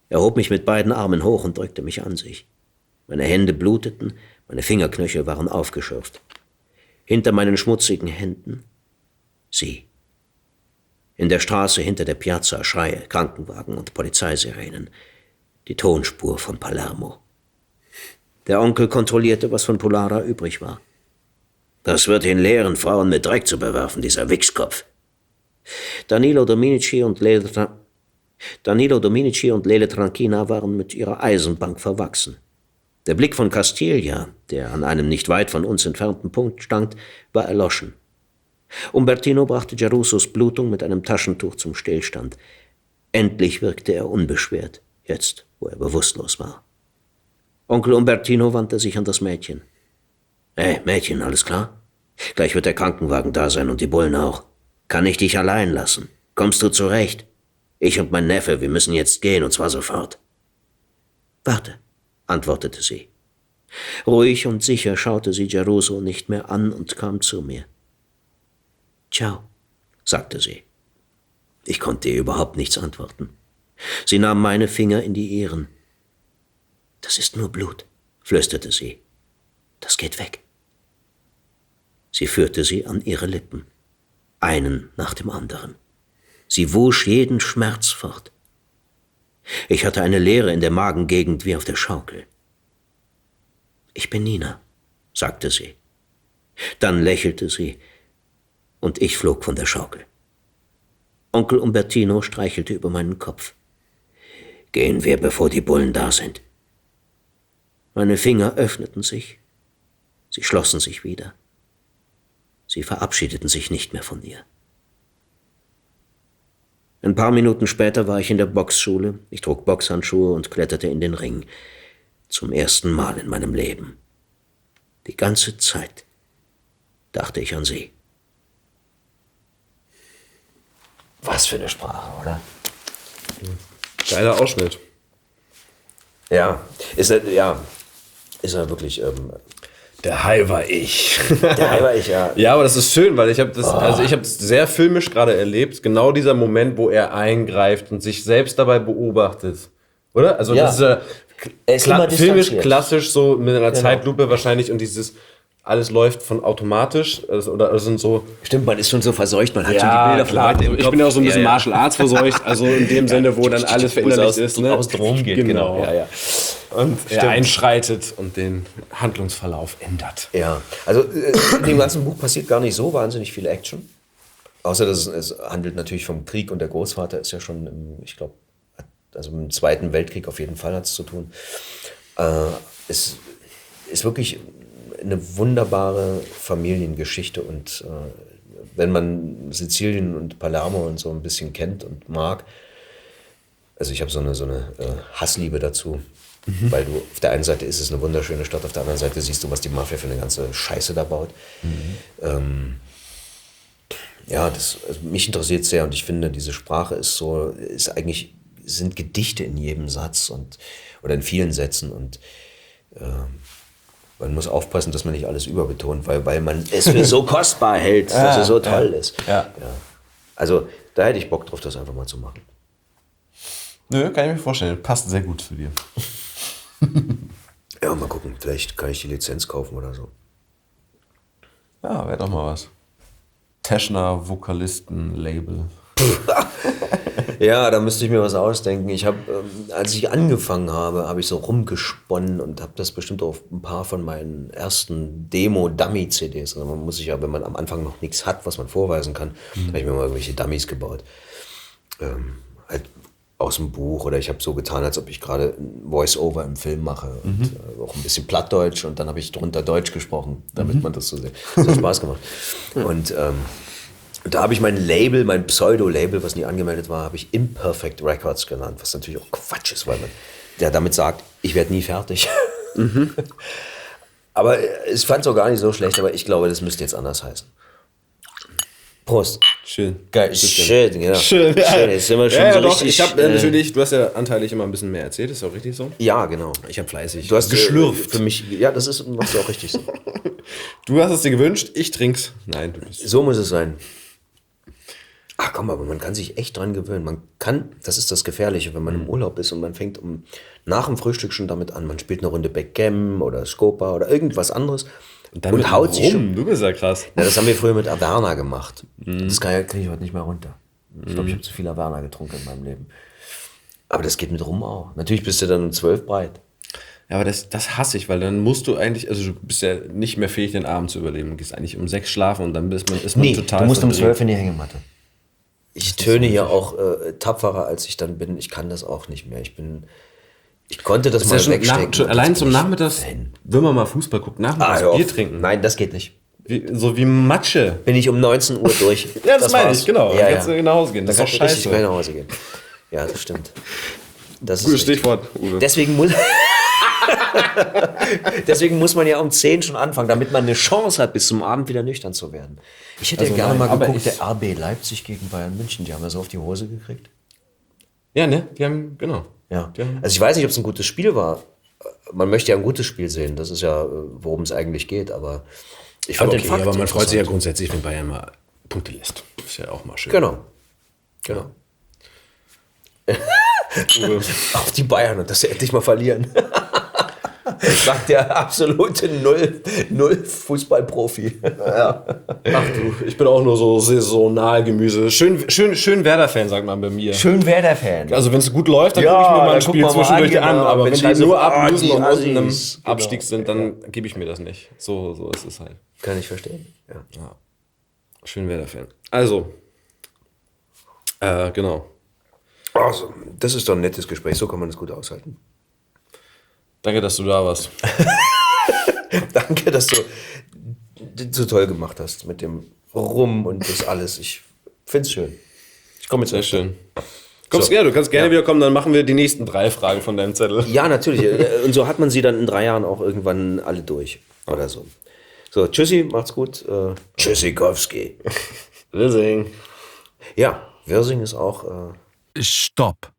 Er hob mich mit beiden Armen hoch und drückte mich an sich. Meine Hände bluteten, meine Fingerknöchel waren aufgeschürft. Hinter meinen schmutzigen Händen sie. In der Straße hinter der Piazza Schreie, Krankenwagen und Polizeisirenen. Die Tonspur von Palermo. Der Onkel kontrollierte, was von Polara übrig war. Das wird ihn lehren, Frauen mit Dreck zu bewerfen, dieser Wichskopf. Danilo Dominici und Lele, Tra- Danilo Dominici und Lele Tranchina waren mit ihrer Eisenbank verwachsen. Der Blick von Castiglia, der an einem nicht weit von uns entfernten Punkt stand, war erloschen. Umbertino brachte Gerussos Blutung mit einem Taschentuch zum Stillstand. Endlich wirkte er unbeschwert, jetzt, wo er bewusstlos war. Onkel Umbertino wandte sich an das Mädchen. »Hey, Mädchen, alles klar? Gleich wird der Krankenwagen da sein und die Bullen auch. Kann ich dich allein lassen? Kommst du zurecht? Ich und mein Neffe, wir müssen jetzt gehen, und zwar sofort.« »Warte«, antwortete sie. Ruhig und sicher schaute sie Geruso nicht mehr an und kam zu mir. »Ciao«, sagte sie. Ich konnte ihr überhaupt nichts antworten. Sie nahm meine Finger in die ihren. »Das ist nur Blut«, flüsterte sie. »Das geht weg.« Sie führte sie an ihre Lippen, einen nach dem anderen. Sie wusch jeden Schmerz fort. Ich hatte eine Leere in der Magengegend wie auf der Schaukel. »Ich bin Nina«, sagte sie. Dann lächelte sie, und ich flog von der Schaukel. Onkel Umbertino streichelte über meinen Kopf. »Gehen wir, bevor die Bullen da sind.« Meine Finger öffneten sich. Sie schlossen sich wieder. Sie verabschiedeten sich nicht mehr von mir. Ein paar Minuten später war ich in der Boxschule. Ich trug Boxhandschuhe und kletterte in den Ring. Zum ersten Mal in meinem Leben. Die ganze Zeit dachte ich an sie. Was für eine Sprache, oder? Geiler Ausschnitt. Ja, ist er, ja, ist er wirklich. Ähm, Der Hai war ich. der Hai war ich, ja. Ja, aber das ist schön, weil ich habe das, oh. also ich habe das sehr filmisch gerade erlebt. Genau dieser Moment, wo er eingreift und sich selbst dabei beobachtet, oder? Also Ja. das ist ja Er ist kla- immer filmisch distanziert. klassisch so mit einer Genau. Zeitlupe wahrscheinlich und dieses alles läuft von automatisch also, oder also sind so. Stimmt, man ist schon so verseucht, man hat Ja, schon die Bilder klar. von heute im Ich Kopf. bin ja auch so ein bisschen Ja, ja. Martial Arts verseucht, also in dem Sinne, wo dann alles Wo es verinnerlicht aus, ist, ne? aus Drum geht, genau. Genau. Ja, ja. Und er Stimmt. einschreitet und den Handlungsverlauf ändert. Ja, also äh, in dem ganzen Buch passiert gar nicht so wahnsinnig viel Action. Außer, dass es, es handelt natürlich vom Krieg und der Großvater ist ja schon, im, ich glaube, also im Zweiten Weltkrieg auf jeden Fall hat es zu tun. Äh, es ist wirklich eine wunderbare Familiengeschichte und äh, wenn man Sizilien und Palermo und so ein bisschen kennt und mag, also ich habe so eine, so eine äh, Hassliebe dazu. Mhm. Weil du auf der einen Seite ist es eine wunderschöne Stadt, auf der anderen Seite siehst du, was die Mafia für eine ganze Scheiße da baut. Mhm. Ähm, ja, das, also mich interessiert sehr und ich finde, diese Sprache ist so, ist eigentlich, sind Gedichte in jedem Satz und oder in vielen Sätzen und äh, man muss aufpassen, dass man nicht alles überbetont, weil, weil man es für so kostbar hält, dass Ah, es so toll ja, ist. ja. Ja. Also da hätte ich Bock drauf, das einfach mal zu machen. Nö, kann ich mir vorstellen. Passt sehr gut zu dir. Ja, mal gucken, vielleicht kann ich die Lizenz kaufen oder so. Ja, wäre doch mal was. Teschner Vokalisten-Label. Ja, da müsste ich mir was ausdenken. Ich habe, ähm, als ich angefangen habe, habe ich so rumgesponnen und habe das bestimmt auf ein paar von meinen ersten Demo-Dummy-C Ds. Also man muss sich ja, wenn man am Anfang noch nichts hat, was man vorweisen kann, mhm. habe ich mir mal irgendwelche Dummies gebaut. Ähm, halt aus dem Buch oder ich habe so getan, als ob ich gerade ein Voice-Over im Film mache und mhm. äh, auch ein bisschen Plattdeutsch und dann habe ich drunter Deutsch gesprochen, damit mhm. man das so sieht. Das hat Spaß gemacht. Und ähm, da habe ich mein Label, mein Pseudo-Label, was nie angemeldet war, habe ich Imperfect Records genannt, was natürlich auch Quatsch ist, weil man der damit sagt, ich werde nie fertig. Mhm. Aber ich fand es auch gar nicht so schlecht, aber ich glaube, das müsste jetzt anders heißen. Prost. Schön. Geil. Schön, genau. Schön, ja. Schön. Jetzt sind wir schon Ja, ja, so doch. richtig, Ich habe äh, äh, natürlich, du hast ja anteilig immer ein bisschen mehr erzählt, ist auch richtig so? Ja, genau. Ich habe fleißig Du hast geschlürft. Äh, für mich, ja, das ist, machst du auch richtig so. Du hast es dir gewünscht, ich trink's. Nein, du bist. So muss es sein. Ach komm, aber man kann sich echt dran gewöhnen. Man kann, das ist das Gefährliche, wenn man im Urlaub ist und man fängt um, nach dem Frühstück schon damit an. Man spielt eine Runde Backgammon oder Scopa oder irgendwas anderes Und, dann und mit haut rum. sich schon. Du bist ja krass. Ja, das haben wir früher mit Averna gemacht. Mhm. Das kann, kriege ich heute nicht mehr runter. Ich glaube, ich habe zu viel Averna getrunken in meinem Leben. Aber das geht mit rum auch. Natürlich bist du dann um zwölf breit. Ja, aber das, das hasse ich, weil dann musst du eigentlich, also du bist ja nicht mehr fähig, den Abend zu überleben. Du gehst eigentlich um sechs schlafen und dann bist man, ist man Nee, total du musst um verdreht. zwölf in die Hängematte. Ich töne hier auch äh, tapferer, als ich dann bin. Ich kann das auch nicht mehr. Ich bin, ich konnte das, Das mal ist ja schon wegstecken. nach, schon und allein jetzt zum bin ich Nachmittags, Fan. wenn man mal Fußball guckt, nachmittags Ah, hör Bier auf. trinken. Nein, das geht nicht. Wie, so wie Matsche. Bin ich um neunzehn Uhr durch. Ja, das, das meine war's. ich, genau. Ja, dann ja. kannst du nach Hause gehen. Das Dann ist doch kannst du richtig scheiße. schnell nach Hause gehen. Ja, das stimmt. Das Gutes ist richtig. Stichwort, Uwe. Deswegen muss, deswegen muss man ja um zehn schon anfangen, damit man eine Chance hat, bis zum Abend wieder nüchtern zu werden. Ich hätte Also ja gerne nein, mal aber geguckt, ich- der R B Leipzig gegen Bayern München. Die haben ja so auf die Hose gekriegt. Ja, ne? Die haben, genau. Ja. Die haben, Also ich weiß nicht, ob es ein gutes Spiel war. Man möchte ja ein gutes Spiel sehen. Das ist ja, worum es eigentlich geht. Aber ich fand aber, den okay, Fakt aber man freut sich ja interessant. grundsätzlich, wenn Bayern mal Punkte lässt. Ist ja auch mal schön. Genau. Genau. Uwe. Auf die Bayern und dass sie endlich mal verlieren. Sagt der absolute Null, Null Fußballprofi. Ja. Ach du, ich bin auch nur so Saisonalgemüse. Schön, schön, schön Werder-Fan, sagt man bei mir. Schön Werder-Fan. Also wenn es gut läuft, dann Ja, gucke ich mir mal dann ein guck Spiel mal mal zwischendurch an, an. genau. Aber Wenn wenn die scheiße- nur Ah, ablösen die und unten im Assis, genau. Abstieg sind, dann gebe ich mir das nicht. So, so ist es halt. Kann ich verstehen. Ja. Schön Werder-Fan. Also, äh, genau. Also, das ist doch ein nettes Gespräch. So kann man das gut aushalten. Danke, dass du da warst. Danke, dass du das so toll gemacht hast mit dem Rum und das alles. Ich finde es schön. Ich komme jetzt Sehr öfter. schön. Kommst So. gerne, du kannst gerne Ja. wieder kommen, dann machen wir die nächsten drei Fragen von deinem Zettel. Ja, natürlich. Und so hat man sie dann in drei Jahren auch irgendwann alle durch. Oder so. So, tschüssi, macht's gut. Äh, Tschüssikowski. Wirsing. Ja, Wirsing ist auch... Äh, Stopp!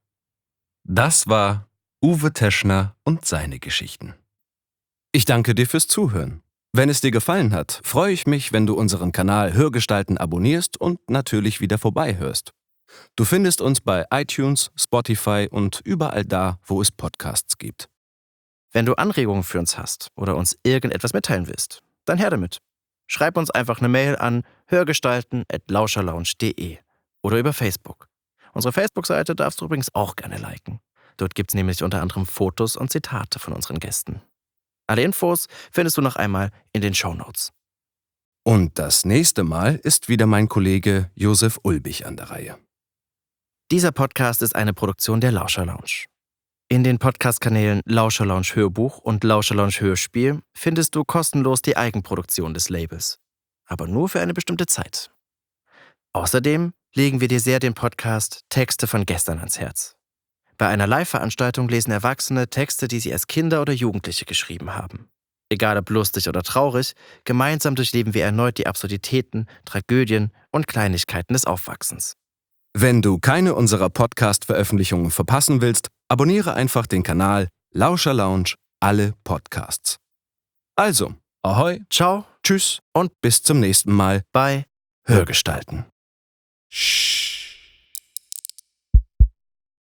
Das war Uwe Teschner und seine Geschichten. Ich danke dir fürs Zuhören. Wenn es dir gefallen hat, freue ich mich, wenn du unseren Kanal Hörgestalten abonnierst und natürlich wieder vorbeihörst. Du findest uns bei iTunes, Spotify und überall da, wo es Podcasts gibt. Wenn du Anregungen für uns hast oder uns irgendetwas mitteilen willst, dann her damit. Schreib uns einfach eine Mail an hörgestalten at lauscherlounge punkt de oder über Facebook. Unsere Facebook-Seite darfst du übrigens auch gerne liken. Dort gibt es nämlich unter anderem Fotos und Zitate von unseren Gästen. Alle Infos findest du noch einmal in den Shownotes. Und das nächste Mal ist wieder mein Kollege Josef Ulbich an der Reihe. Dieser Podcast ist eine Produktion der Lauscher Lounge. In den Podcast-Kanälen Lauscher Lounge Hörbuch und Lauscher Lounge Hörspiel findest du kostenlos die Eigenproduktion des Labels. Aber nur für eine bestimmte Zeit. Außerdem legen wir dir sehr den Podcast Texte von gestern ans Herz. Bei einer Live-Veranstaltung lesen Erwachsene Texte, die sie als Kinder oder Jugendliche geschrieben haben. Egal ob lustig oder traurig, gemeinsam durchleben wir erneut die Absurditäten, Tragödien und Kleinigkeiten des Aufwachsens. Wenn du keine unserer Podcast-Veröffentlichungen verpassen willst, abonniere einfach den Kanal Lauscher Lounge alle Podcasts. Also, ahoi, Ciao tschüss und bis zum nächsten Mal bei Hörgestalten. Shh.